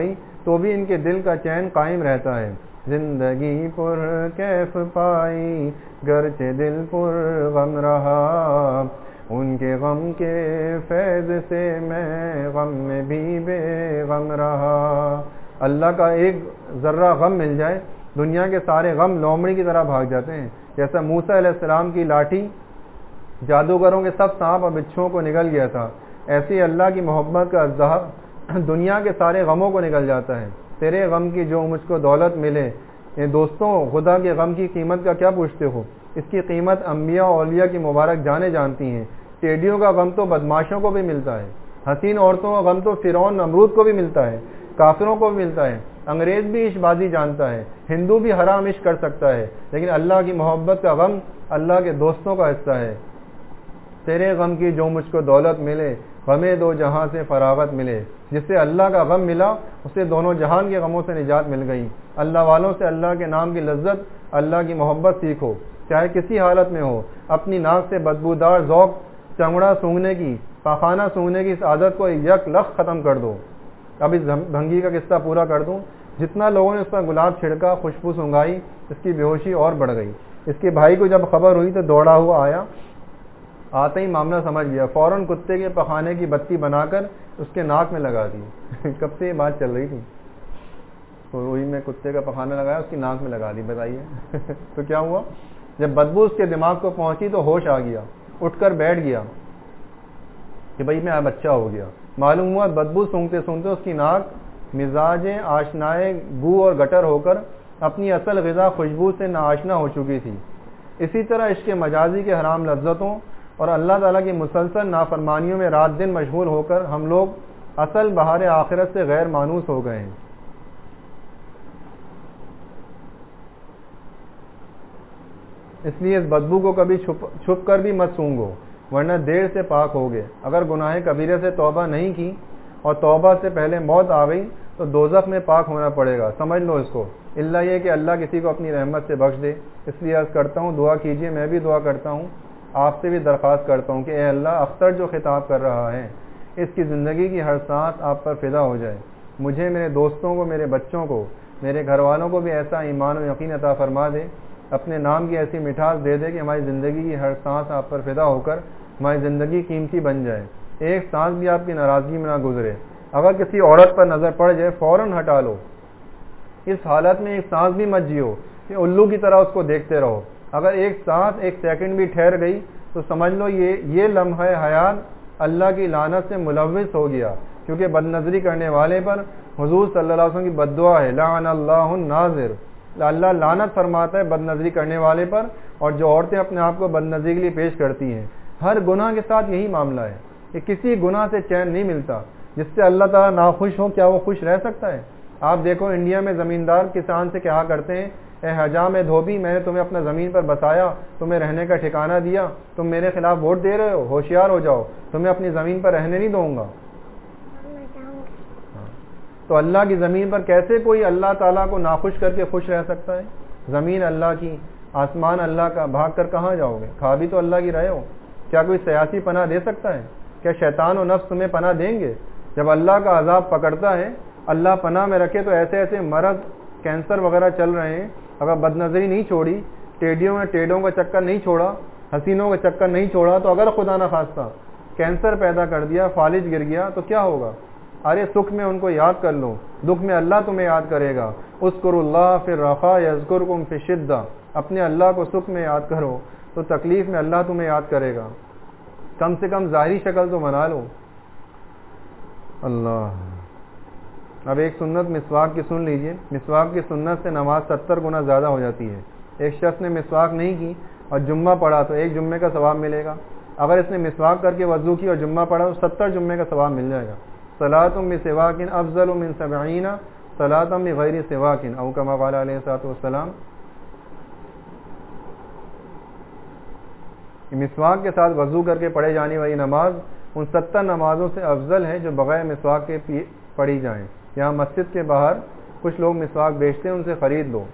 تو بھی ان کے دل کا چین قائم رہتا ہے۔ زندگی پر کیف پائی گرچہ دل پر غم رہا، ان کے غم کے فیض سے میں غم میں بھی بے غم رہا۔ اللہ کا ایک ذرہ غم مل جائے دنیا کے سارے غم لومڑی کی طرح بھاگ جاتے ہیں۔ جیسا موسیٰ علیہ السلام کی لاٹھی جادوگروں کے سب سانپ اور بچھوؤں کو نگل گیا تھا، ایسی اللہ کی محبت کا اژدہا دنیا کے سارے غموں کو نگل جاتا ہے۔ تیرے غم کی جو مجھ کو دولت ملے، اے دوستوں خدا کے غم کی قیمت کا کیا پوچھتے ہو؟ اس کی قیمت انبیاء اور اولیاء کی مبارک جانیں جانتی ہیں۔ ٹیڈیوں کا غم تو بدماشوں کو بھی ملتا ہے، حسین عورتوں کا غم تو فرعون نمرود کو بھی ملتا ہے، کافروں کو بھی ملتا ہے، انگریز بھی عشق بازی جانتا ہے، ہندو بھی حرام عشق کر سکتا ہے، لیکن اللہ کی محبت کا غم اللہ کے دوستوں کا حصہ ہے۔ تیرے غم کی جو مجھ کو دولت ملے، غمیں دو جہاں سے فراغت ملے۔ جس سے اللہ کا غم ملا اسے دونوں جہان کے غموں سے نجات مل گئی۔ اللہ والوں سے اللہ کے نام کی لذت، اللہ کی محبت سیکھو، چاہے کسی حالت میں ہو۔ اپنی ناک سے بدبودار ذوق، چمڑا سونگھنے کی، پاخانہ سونگھنے کی اس عادت کو یک لخت ختم کر دو۔ اب اس بھنگی کا قصہ پورا کر دوں۔ جتنا لوگوں نے اس پر گلاب چھڑکا، خوشبو سونگائی، اس کی بے ہوشی اور بڑھ گئی۔ اس کے بھائی کو جب خبر ہوئی تو دوڑا ہوا آیا، آتے ہی معاملہ سمجھ گیا، فوراً کتے کے پخانے کی بتی بنا کر اس کے ناک میں لگا دی۔ کب سے یہ بات چل رہی تھی، تو وہی میں کتے کا پخانا لگایا، اس کی ناک میں لگا دی۔ بتائیے تو کیا ہوا؟ جب بدبو اس کے دماغ کو پہنچی تو ہوش آ گیا، اٹھ کر بیٹھ گیا کہ بھائی میں اب اچھا ہو گیا۔ معلوم ہوا بدبو سونگتے سونگتے اس کی ناک مزاج آشنائے بو اور گٹر ہو کر اپنی اصل غذا خوشبو سے ناآشنا ہو چکی تھی۔ اسی طرح عشق مجازی کے حرام لذتوں اور اللہ تعالیٰ کی مسلسل نافرمانیوں میں رات دن مشغول ہو کر ہم لوگ اصل بہار آخرت سے غیر مانوس ہو گئے ہیں۔ اس لیے اس بدبو کو کبھی چھپ چھپ کر بھی مت سونگو، ورنہ دیر سے پاک ہوگے۔ اگر گناہ کبیرہ سے توبہ نہیں کی اور توبہ سے پہلے موت آ گئی تو دوزخ میں پاک ہونا پڑے گا، سمجھ لو اس کو، اللہ یہ کہ اللہ کسی کو اپنی رحمت سے بخش دے۔ اس لیے عرض کرتا ہوں دعا کیجیے، میں بھی دعا کرتا ہوں، آپ سے بھی درخواست کرتا ہوں کہ اے اللہ، اختر جو خطاب کر رہا ہے اس کی زندگی کی ہر سانس آپ پر فدا ہو جائے۔ مجھے، میرے دوستوں کو، میرے بچوں کو، میرے گھر والوں کو بھی ایسا ایمان و یقین عطا فرما دے، اپنے نام کی ایسی مٹھاس دے دے کہ ہماری زندگی کی ہر سانس آپ پر فدا ہو کر ہماری زندگی قیمتی بن جائے، ایک سانس بھی آپ کی ناراضگی میں نہ گزرے۔ اگر کسی عورت پر نظر پڑ جائے فوراً ہٹا لو، اس حالت میں ایک سانس بھی مت جیو کہ الو کی طرح اس کو دیکھتے رہو۔ اگر ایک سانس ایک سیکنڈ بھی ٹھہر گئی تو سمجھ لو یہ یہ لمحہ حیات اللہ کی لعنت سے ملوث ہو گیا، کیونکہ بد نظری کرنے والے پر حضور صلی اللہ علیہ وسلم کی بد دعا ہے، لعن اللہ الناظر، اللہ لعنت فرماتا ہے بد نظری کرنے والے پر، اور جو عورتیں اپنے آپ کو بد نظری کے لیے پیش کرتی ہیں۔ ہر گناہ کے ساتھ یہی معاملہ ہے کہ کسی گناہ سے چین نہیں ملتا، جس سے اللہ تعالیٰ ناخوش ہو، کیا وہ خوش رہ سکتا ہے؟ آپ دیکھو انڈیا میں زمیندار کسان سے کہا کرتے ہیں، اے حجام دھوبی، میں نے تمہیں اپنا زمین پر بسایا، تمہیں رہنے کا ٹھکانہ دیا، تم میرے خلاف ووٹ دے رہے ہو، ہوشیار ہو جاؤ، تمہیں اپنی زمین پر رہنے نہیں دوں گا۔ تو اللہ کی زمین پر کیسے کوئی اللہ تعالیٰ کو ناخوش کر کے خوش رہ سکتا ہے؟ زمین اللہ کی، آسمان اللہ کا، بھاگ کر کہاں جاؤ گے؟ کھا بھی تو اللہ کی رہے ہو۔ کیا کوئی سیاسی پناہ دے سکتا ہے؟ کیا شیطان و نفس تمہیں پناہ دیں گے؟ جب اللہ کا عذاب پکڑتا ہے، اللہ پناہ میں رکھے، تو ایسے ایسے مرض، کینسر وغیرہ چل رہے ہیں، اگر بد نظری نہیں چھوڑی، ٹیڈیوں میں ٹیڈوں کا چکر نہیں چھوڑا، حسینوں کا چکر نہیں چھوڑا، تو اگر خدا نہ خواستہ کینسر پیدا کر دیا، فالج گر گیا، تو کیا ہوگا؟ ارے سکھ میں ان کو یاد کر لو، دکھ میں اللہ تمہیں یاد کرے گا۔ اذکروا اللہ فی الرخاء یذکرکم فی الشدہ، اپنے اللہ کو سکھ میں یاد کرو تو تکلیف میں اللہ تمہیں یاد کرے گا۔ کم سے کم ظاہری شکل تو بنا لو۔ اللہ، اب ایک سنت مسواک کی سن لیجئے۔ مسواک کی سنت سے نماز ستر گنا زیادہ ہو جاتی ہے۔ ایک شخص نے مسواک نہیں کی اور جمعہ پڑھا تو ایک جمعے کا ثواب ملے گا۔ اگر اس نے مسواک کر کے وضو کی اور جمعہ پڑھا تو ستر جمعے کا ثواب مل جائے گا۔ صلاۃ بسواک افضل من سبعین صلاۃ بغیر سواک او کما قال علیہ الصلوۃ والسلام۔ مسواک کے ساتھ وضو کر کے پڑھے جانے والی نماز ان ستر نمازوں سے افضل ہے جو بغیر مسواک کے پڑھی جائیں۔ یہاں مسجد کے باہر کچھ لوگ مسواک بیچتے ہیں، ان سے خرید لو۔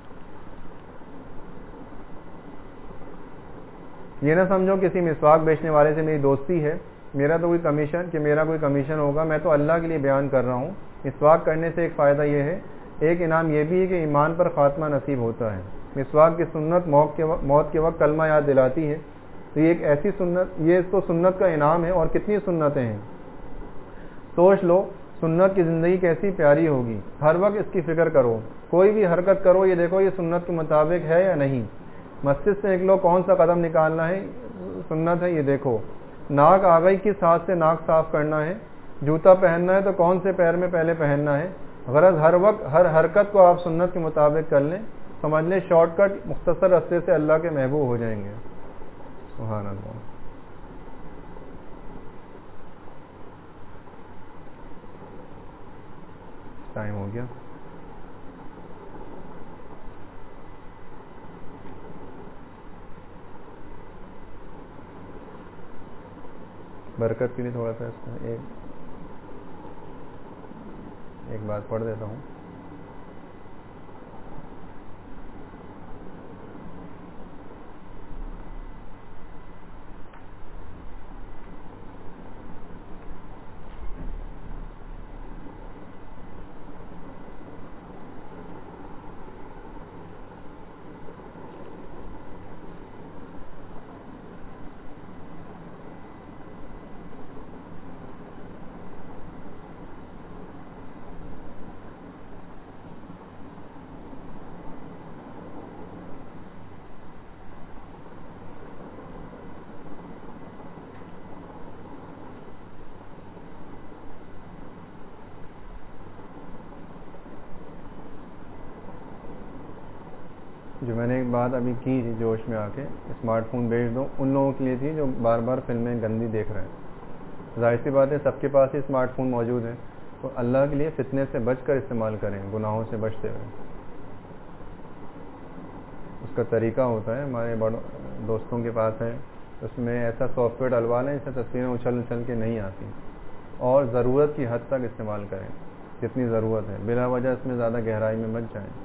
یہ نہ سمجھو کسی مسواک بیچنے والے سے میری دوستی ہے، میرا تو کوئی کمیشن کہ میرا کوئی کمیشن ہوگا، میں تو اللہ کے لیے بیان کر رہا ہوں۔ مسواک کرنے سے ایک فائدہ یہ ہے، ایک انعام یہ بھی ہے کہ ایمان پر خاتمہ نصیب ہوتا ہے۔ مسواک کی سنت موت کے وقت موت کے وقت کلمہ یاد دلاتی ہے، تو یہ ایک ایسی سنت، یہ تو سنت کا انعام ہے، اور کتنی سنتیں ہیں۔ سوچ لو سنت کی زندگی کیسی پیاری ہوگی، ہر وقت اس کی فکر کرو، کوئی بھی حرکت کرو یہ دیکھو یہ سنت کے مطابق ہے یا نہیں۔ مسجد سے نکلو کون سا قدم نکالنا ہے سنت ہے یہ دیکھو، ناک آ گئی کس ہاتھ سے ناک صاف کرنا ہے، جوتا پہننا ہے تو کون سے پیر میں پہلے پہننا ہے۔ غرض ہر وقت ہر حرکت کو آپ سنت کے مطابق کر لیں، سمجھ لیں شارٹ کٹ مختصر راستے سے اللہ کے محبوب ہو جائیں گے۔ سبحان اللہ۔ ٹائم ہو گیا۔ برکت کے لیے تھوڑا سا اس میں ایک ایک بات پڑھ دیتا ہوں۔ جو میں نے ایک بات ابھی کی تھی جوش میں آ کے، اسمارٹ فون بھیج دو، ان لوگوں کے لیے تھی جو بار بار فلمیں گندی دیکھ رہے ہیں۔ ظاہر سی بات ہے سب کے پاس ہی اسمارٹ فون موجود ہے، تو اللہ کے لیے فتنے سے بچ کر استعمال کریں، گناہوں سے بچتے ہوئے۔ اس کا طریقہ ہوتا ہے، ہمارے بڑوں دوستوں کے پاس ہے، اس میں ایسا سافٹ ویئر ڈلوا لیں جس سے تصویریں اچھل اچھل کے نہیں آتی، اور ضرورت کی حد تک استعمال کریں جتنی ضرورت ہے، بلا وجہ اس میں زیادہ گہرائی میں مت جائیں۔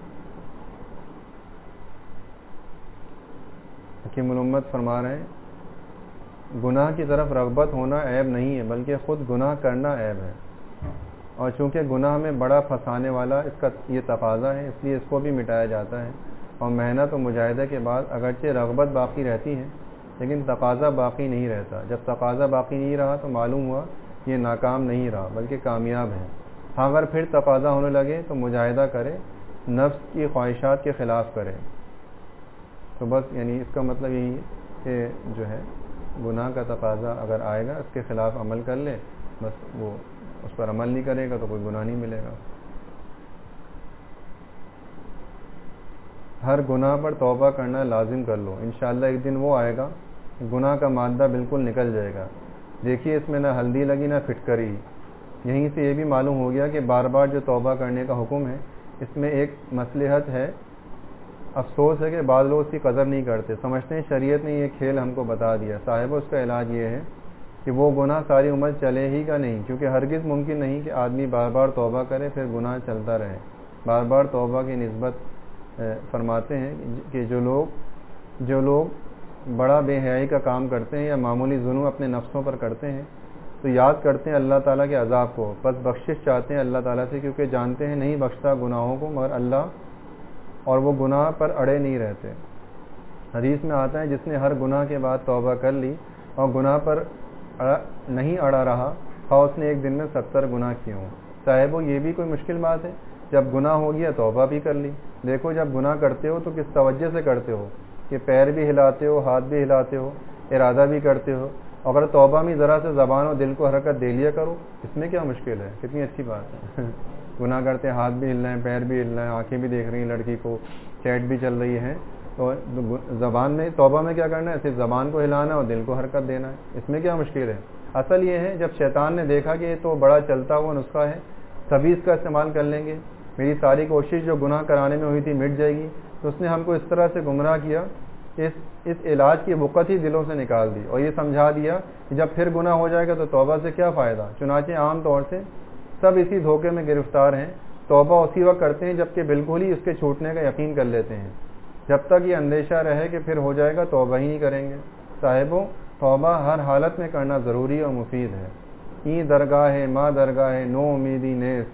حکیم الامت فرما رہے ہیں گناہ کی طرف رغبت ہونا عیب نہیں ہے، بلکہ خود گناہ کرنا عیب ہے، اور چونکہ گناہ میں بڑا پھنسانے والا اس کا یہ تقاضا ہے، اس لیے اس کو بھی مٹایا جاتا ہے، اور محنت و مجاہدے کے بعد اگرچہ رغبت باقی رہتی ہے لیکن تقاضا باقی نہیں رہتا۔ جب تقاضا باقی نہیں رہا تو معلوم ہوا یہ ناکام نہیں رہا بلکہ کامیاب ہے۔ ہاں اگر پھر تقاضا ہونے لگے تو مجاہدہ کرے، نفس کی خواہشات کے خلاف کرے۔ تو بس یعنی اس کا مطلب یہی کہ جو ہے گناہ کا تقاضا اگر آئے گا اس کے خلاف عمل کر لے، بس وہ اس پر عمل نہیں کرے گا تو کوئی گناہ نہیں ملے گا۔ ہر گناہ پر توبہ کرنا لازم کر لو، انشاءاللہ ایک دن وہ آئے گا گناہ کا مادہ بالکل نکل جائے گا۔ دیکھیے اس میں نہ ہلدی لگی نہ پھٹکری۔ یہیں سے یہ بھی معلوم ہو گیا کہ بار بار جو توبہ کرنے کا حکم ہے اس میں ایک مصلحت ہے۔ افسوس ہے کہ بعض لوگ اس کی قدر نہیں کرتے، سمجھتے ہیں شریعت نے یہ کھیل ہم کو بتا دیا۔ صاحب اس کا علاج یہ ہے کہ وہ گناہ ساری عمر چلے ہی کا نہیں، کیونکہ ہرگز ممکن نہیں کہ آدمی بار بار توبہ کرے پھر گناہ چلتا رہے۔ بار بار توبہ کی نسبت فرماتے ہیں کہ جو لوگ جو لوگ بڑا بے حیائی کا کام کرتے ہیں یا معمولی ظلم اپنے نفسوں پر کرتے ہیں تو یاد کرتے ہیں اللہ تعالیٰ کے عذاب کو، بس بخشش چاہتے ہیں اللہ تعالیٰ سے، کیونکہ جانتے ہیں نہیں بخشتا گناہوں کو مگر اللہ، اور وہ گناہ پر اڑے نہیں رہتے۔ حدیث میں آتا ہے جس نے ہر گناہ کے بعد توبہ کر لی اور گناہ پر نہیں اڑا رہا، خواہ اس نے ایک دن میں ستر گناہ کیے ہوں۔ صاحبو یہ بھی کوئی مشکل بات ہے؟ جب گناہ ہو گیا توبہ بھی کر لی۔ دیکھو جب گناہ کرتے ہو تو کس توجہ سے کرتے ہو کہ پیر بھی ہلاتے ہو، ہاتھ بھی ہلاتے ہو، ارادہ بھی کرتے ہو، اگر توبہ میں ذرا سے زبان اور دل کو حرکت دے لیا کرو، اس میں کیا مشکل ہے؟ کتنی اچھی بات ہے۔ گناہ کرتے ہیں ہاتھ بھی ہل رہے ہیں، پیر بھی ہل رہے ہیں، آنکھیں بھی دیکھ رہی ہیں لڑکی کو، چیٹ بھی چل رہی ہے، تو زبان میں توبہ میں کیا کرنا ہے؟ صرف زبان کو ہلانا اور دل کو حرکت دینا ہے، اس میں کیا مشکل ہے؟ اصل یہ ہے جب شیطان نے دیکھا کہ یہ تو بڑا چلتا ہوا نسخہ ہے، سبھی اس کا استعمال کر لیں گے، میری ساری کوشش جو گناہ کرانے میں ہوئی تھی مٹ جائے گی، تو اس نے ہم کو اس طرح سے گمراہ کیا، اس اس علاج کی وقت ہی دلوں سے نکال دی اور یہ سمجھا دیا کہ جب پھر گناہ ہو جائے گا تو توبہ سے کیا فائدہ۔ چنانچہ عام طور سے سب اسی دھوکے میں گرفتار ہیں، توبہ اسی وقت کرتے ہیں جبکہ بالکل ہی اس کے چھوٹنے کا یقین کر لیتے ہیں۔ جب تک یہ اندیشہ رہے کہ پھر ہو جائے گا توبہ ہی نہیں کریں گے۔ صاحبوں توبہ ہر حالت میں کرنا ضروری اور مفید ہے۔ این درگاہ ہے ماں درگاہ ہے نو امیدی نیس،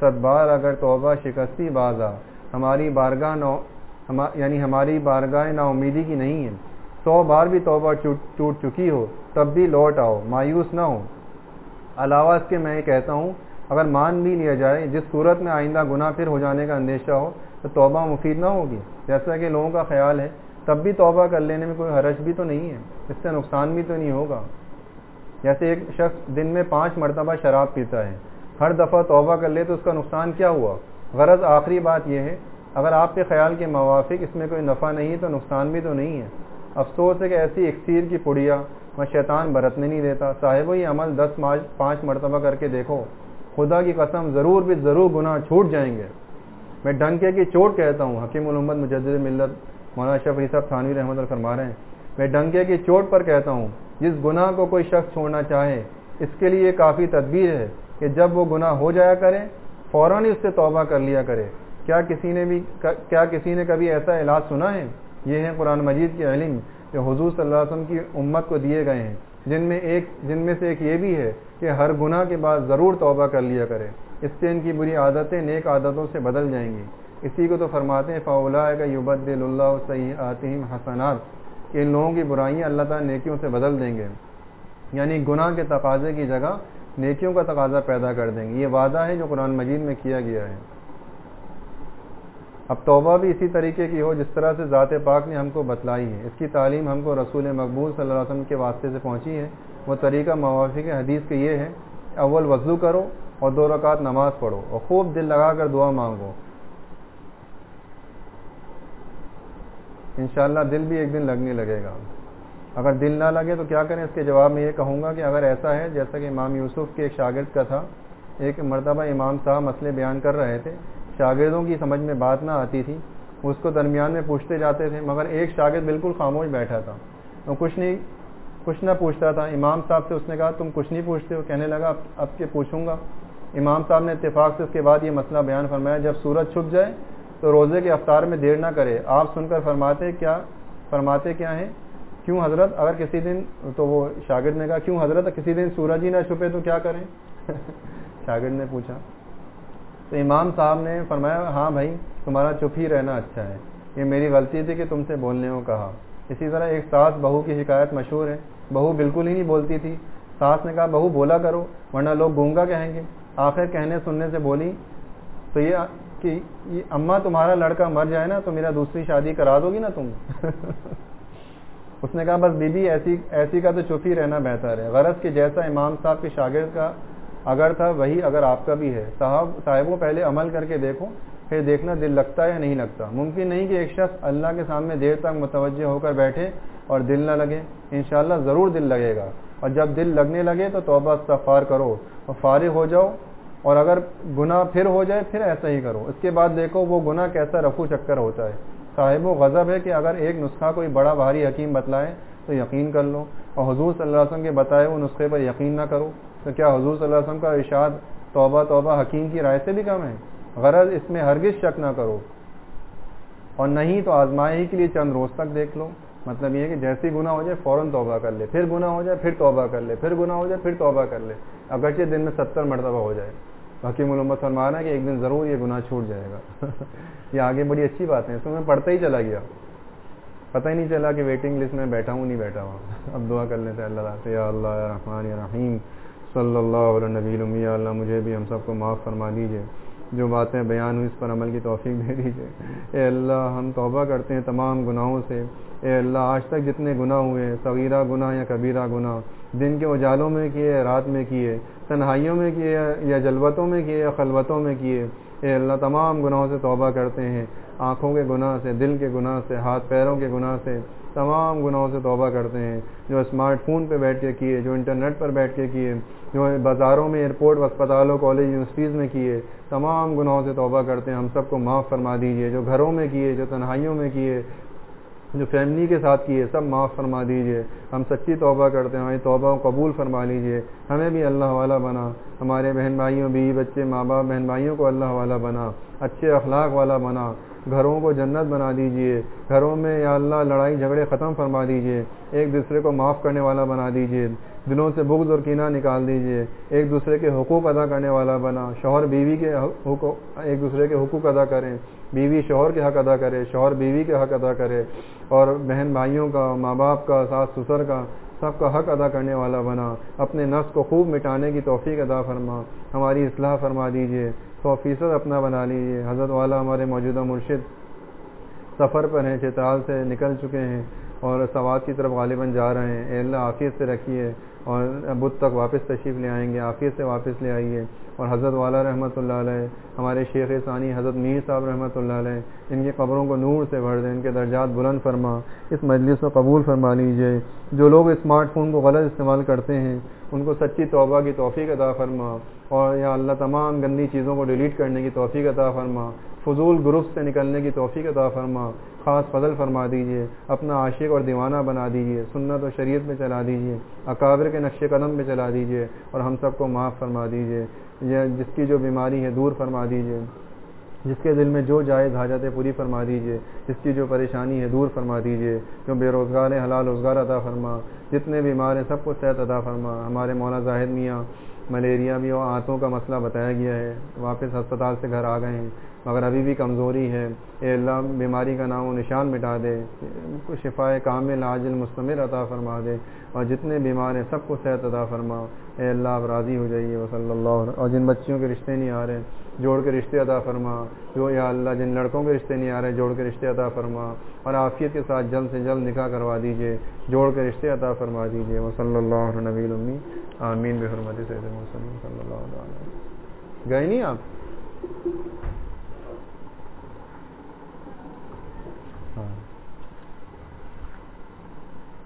صد بار اگر توبہ شکستی بازا، ہماری بارگاہ نو ہما یعنی ہماری بارگاہ نا امیدی کی نہیں ہے، سو بار بھی توبہ ٹوٹ چکی ہو تب بھی لوٹ آؤ، مایوس نہ ہو۔ علاوہ اس کے میں یہ کہتا ہوں اگر مان بھی لیا جائے جس صورت میں آئندہ گناہ پھر ہو جانے کا اندیشہ ہو تو توبہ مفید نہ ہوگی، جیسا کہ لوگوں کا خیال ہے، تب بھی توبہ کر لینے میں کوئی حرج بھی تو نہیں ہے، اس سے نقصان بھی تو نہیں ہوگا۔ جیسے ایک شخص دن میں پانچ مرتبہ شراب پیتا ہے، ہر دفعہ توبہ کر لے تو اس کا نقصان کیا ہوا؟ غرض آخری بات یہ ہے اگر آپ کے خیال کے موافق اس میں کوئی نفع نہیں تو نقصان بھی تو نہیں ہے۔ افسوس ہے کہ ایسی اکسیر کی پڑیا میں شیطان برتنے نہیں دیتا۔ صاحب یہ عمل دس پانچ مرتبہ کر کے دیکھو، خدا کی قسم ضرور بھی ضرور گناہ چھوٹ جائیں گے۔ میں ڈنکے کی چوٹ کہتا ہوں، حکیم الامت مجدد ملت مولانا اشرف علی صاحب تھانوی رحمۃ اللہ فرما رہے ہیں، میں ڈنکے کی چوٹ پر کہتا ہوں جس گناہ کو کوئی شخص چھوڑنا چاہے اس کے لیے یہ کافی تدبیر ہے کہ جب وہ گناہ ہو جایا کرے فوراً ہی اس سے توبہ کر لیا کرے۔ کیا کسی نے بھی کیا کسی نے کبھی ایسا علاج سنا ہے؟ یہ ہے قرآن مجید کے علم جو حضور صلی اللہ علیہ وسلم کی امت کو دیے گئے ہیں، جن میں ایک جن میں سے ایک یہ بھی ہے کہ ہر گناہ کے بعد ضرور توبہ کر لیا کرے، اس سے ان کی بری عادتیں نیک عادتوں سے بدل جائیں گی۔ اسی کو تو فرماتے ہیں فَأُولَٰئِکَ يُبَدِّلُ اللَّهُ سَیِّئَاتِہِمْ حَسَنَات، کہ ان لوگوں کی برائیاں اللہ تعالیٰ نیکیوں سے بدل دیں گے، یعنی گناہ کے تقاضے کی جگہ نیکیوں کا تقاضا پیدا کر دیں گے۔ یہ وعدہ ہے جو قرآن مجید میں کیا گیا ہے۔ اب توبہ بھی اسی طریقے کی ہو جس طرح سے ذات پاک نے ہم کو بتلائی ہے، اس کی تعلیم ہم کو رسول مقبول صلی اللہ علیہ وسلم کے واسطے سے پہنچی ہے۔ وہ طریقہ موافق حدیث کے یہ ہے، اول وضو کرو اور دو رکعت نماز پڑھو اور خوب دل لگا کر دعا مانگو، انشاءاللہ دل بھی ایک دن لگنے لگے گا۔ اگر دل نہ لگے تو کیا کریں؟ اس کے جواب میں یہ کہوں گا کہ اگر ایسا ہے جیسا کہ امام یوسف کے ایک شاگرد کا تھا، ایک مرتبہ امام صاحب مسئلے بیان کر رہے تھے، شاگردوں کی سمجھ میں بات نہ آتی تھی، اس کو درمیان میں پوچھتے جاتے تھے، مگر ایک شاگرد بالکل خاموش بیٹھا تھا، وہ کچھ نہیں کچھ نہ پوچھتا تھا۔ امام صاحب سے اس نے کہا تم کچھ نہیں پوچھتے ہو؟ کہنے لگا اب کے پوچھوں گا۔ امام صاحب نے اتفاق سے اس کے بعد یہ مسئلہ بیان فرمایا، جب سورج چھپ جائے تو روزے کے افطار میں دیر نہ کرے۔ آپ سن کر فرماتے کیا فرماتے کیا ہیں؟ کیوں حضرت؟ اگر کسی دن تو وہ شاگرد نے کہا کیوں حضرت کسی دن سورج ہی نہ چھپے تو کیا کریں؟ شاگرد نے پوچھا تو امام صاحب نے فرمایا ہاں بھائی تمہارا چپ ہی رہنا اچھا ہے، یہ میری غلطی تھی کہ تم سے بولنے کو کہا۔ اسی طرح ایک ساس بہو کی شکایت مشہور ہے، بہو بالکل ہی نہیں بولتی تھی، ساس نے کہا بہو بولا کرو ورنہ لوگ گونگا کہیں گے۔ آخر کہنے سننے سے بولی تو یہ کہ اماں تمہارا لڑکا مر جائے نا تو میرا دوسری شادی کرا دو گی نا تم؟ اس نے کہا بس بی بی ایسی ایسی کا تو چپ ہی رہنا بہتر ہے۔ غرض کہ جیسا امام صاحب کے شاگرد کا اگر تھا وہی اگر آپ کا بھی ہے۔ صاحب صاحبوں پہلے عمل کر کے دیکھو پھر دیکھنا دل لگتا ہے یا نہیں لگتا۔ ممکن نہیں کہ ایک شخص اللہ کے سامنے دیر تک متوجہ ہو کر بیٹھے اور دل نہ لگے، انشاءاللہ ضرور دل لگے گا، اور جب دل لگنے لگے تو توبہ استغفار کرو اور فارغ ہو جاؤ، اور اگر گناہ پھر ہو جائے پھر ایسا ہی کرو۔ اس کے بعد دیکھو وہ گناہ کیسا رفو چکر ہوتا ہے۔ صاحب و غضب ہے کہ اگر ایک نسخہ کوئی بڑا بھاری حکیم بتلائے تو یقین کر لو، اور حضور صلی اللہ علیہ وسلم کے بتائے وہ نسخے پر یقین نہ کرو، تو کیا حضور صلی اللہ علیہ وسلم کا ارشاد توبہ توبہ حکیم کی رائے سے بھی کم ہے؟ غرض اس میں ہرگز شک نہ کرو، اور نہیں تو آزمائش کے لیے چند روز تک دیکھ لو۔ مطلب یہ ہے کہ جیسی گناہ ہو جائے فوراً توبہ کر لے، پھر گناہ ہو جائے پھر توبہ کر لے، پھر گناہ ہو جائے پھر توبہ کر لے، اگرچہ دن میں ستر مرتبہ ہو جائے۔ حکیم الامت فرما رہا ہے کہ ایک دن ضرور یہ گناہ چھوٹ جائے گا۔ یہ آگے بڑی اچھی بات ہے، اس میں میں پڑھتا ہی چلا گیا، پتہ ہی نہیں چلا کہ ویٹنگ لسٹ میں بیٹھا ہوں نہیں بیٹھا ہوں۔ اب دعا کر لیتے ہیں اللہ تعالیٰ سے، یا اللہ یا رحمان یا رحیم صلی اللہ علیہ نبی الامی، یا اللہ مجھے بھی ہم سب کو معاف فرما دیجیے، جو باتیں بیان ہوئی اس پر عمل کی توفیق دے دیجیے۔ اے اللہ ہم توبہ کرتے ہیں تمام گناہوں سے۔ اے اللہ آج تک جتنے گناہ ہوئے، صغیرہ گناہ یا کبیرہ گناہ، دن کے اجالوں میں کیے، رات میں کیے، تنہائیوں میں کیے یا جلوتوں میں کیے یا خلوتوں میں کیے، اے اللہ تمام گناہوں سے توبہ کرتے ہیں، آنکھوں کے گناہ سے، دل کے گناہ سے، ہاتھ پیروں کے گناہ سے، تمام گناہوں سے توبہ کرتے ہیں، جو اسمارٹ فون پہ بیٹھ کے کیے، جو انٹرنیٹ پر بیٹھ کے کیے، جو بازاروں میں، ایئرپورٹ، اسپتالوں، کالج، یونیورسٹیز میں کیے، تمام گناہوں سے توبہ کرتے ہیں، ہم سب کو معاف فرما دیجیے، جو گھروں میں کیے، جو تنہائیوں میں کیے، جو فیملی کے ساتھ کیے، سب معاف فرما دیجیے۔ ہم سچی توبہ کرتے ہیں، ہماری توبہ کو قبول فرما لیجیے، ہمیں بھی اللہ والا بنا، ہمارے بہن بھائیوں، بیوی بچے، ماں باپ، بہن بھائیوں کو اللہ والا بنا، اچھے اخلاق والا بنا، گھروں کو جنت بنا دیجئے، گھروں میں یا اللہ لڑائی جھگڑے ختم فرما دیجئے، ایک دوسرے کو معاف کرنے والا بنا دیجئے، دلوں سے بغض اور کینہ نکال دیجئے، ایک دوسرے کے حقوق ادا کرنے والا بنا، شوہر بیوی کے حقوق ایک دوسرے کے حقوق ادا کریں، بیوی شوہر کے حق ادا کرے، شوہر بیوی کے حق ادا کرے، اور بہن بھائیوں کا، ماں باپ کا، ساس سسر کا، سب کا حق ادا کرنے والا بنا، اپنے نفس کو خوب مٹانے کی توفیق عطا فرما، ہماری اصلاح فرما دیجئے، سو فیصد اپنا بنا لیجئے۔ حضرت والا ہمارے موجودہ مرشد سفر پر ہیں، چترال سے نکل چکے ہیں اور سوات کی طرف غالباً جا رہے ہیں، اے اللہ عافیت سے رکھیے، اور بدھ تک واپس تشریف لے آئیں گے، عافیت سے واپس لے آئیے۔ اور حضرت والا رحمۃ اللہ علیہ، ہمارے شیخ ثانی حضرت میر صاحب رحمۃ اللہ علیہ، ان کی قبروں کو نور سے بھر دیں، ان کے درجات بلند فرما، اس مجلس کو قبول فرما لیجئے۔ جو لوگ اسمارٹ فون کو غلط استعمال کرتے ہیں ان کو سچی توبہ کی توفیق عطا فرما، اور یا اللہ تمام گندی چیزوں کو ڈیلیٹ کرنے کی توفیق عطا فرما، فضول گروپ سے نکلنے کی توفیق عطا فرما، خاص فضل فرما دیجئے، اپنا عاشق اور دیوانہ بنا دیجئے، سنت و شریعت میں چلا دیجئے، اکابر کے نقش قدم پہ چلا دیجئے، اور ہم سب کو معاف فرما دیجئے۔ یہ جس کی جو بیماری ہے دور فرما دیجئے، جس کے دل میں جو جائز حاجت ہے پوری فرما دیجئے، جس کی جو پریشانی ہے دور فرما دیجئے، جو بے روزگار ہے حلال روزگار عطا فرما، جتنے بیمار ہیں سب کو صحت عطا فرما۔ ہمارے مولانا زاہد میاں ملیریا بھی اور آنتوں کا مسئلہ بتایا گیا ہے، واپس ہسپتال سے گھر آ گئے ہیں مگر ابھی بھی کمزوری ہے، اے اللہ بیماری کا نام و نشان مٹا دے، شفائے کامل عاجل مستمر عطا فرما دے، اور جتنے بیمار ہیں سب کو صحت عطا فرما، اے اللہ آپ راضی ہو جائیے۔ وصلی اللہ علیہ، اور جن بچیوں کے رشتے نہیں آ رہے جوڑ کے رشتے عطا فرما، جو یا اللہ جن لڑکوں کے رشتے نہیں آ رہے جوڑ کے رشتے عطا فرما، اور عافیت کے ساتھ جلد سے جلد نکاح کروا دیجئے، جوڑ کے رشتے عطا فرما دیجئے۔ وصلی اللہ علیہ نبی الامی، آمین بحرمت سیدنا محمد صلی اللہ علیہ وسلم۔ گئے نہیں آپ؟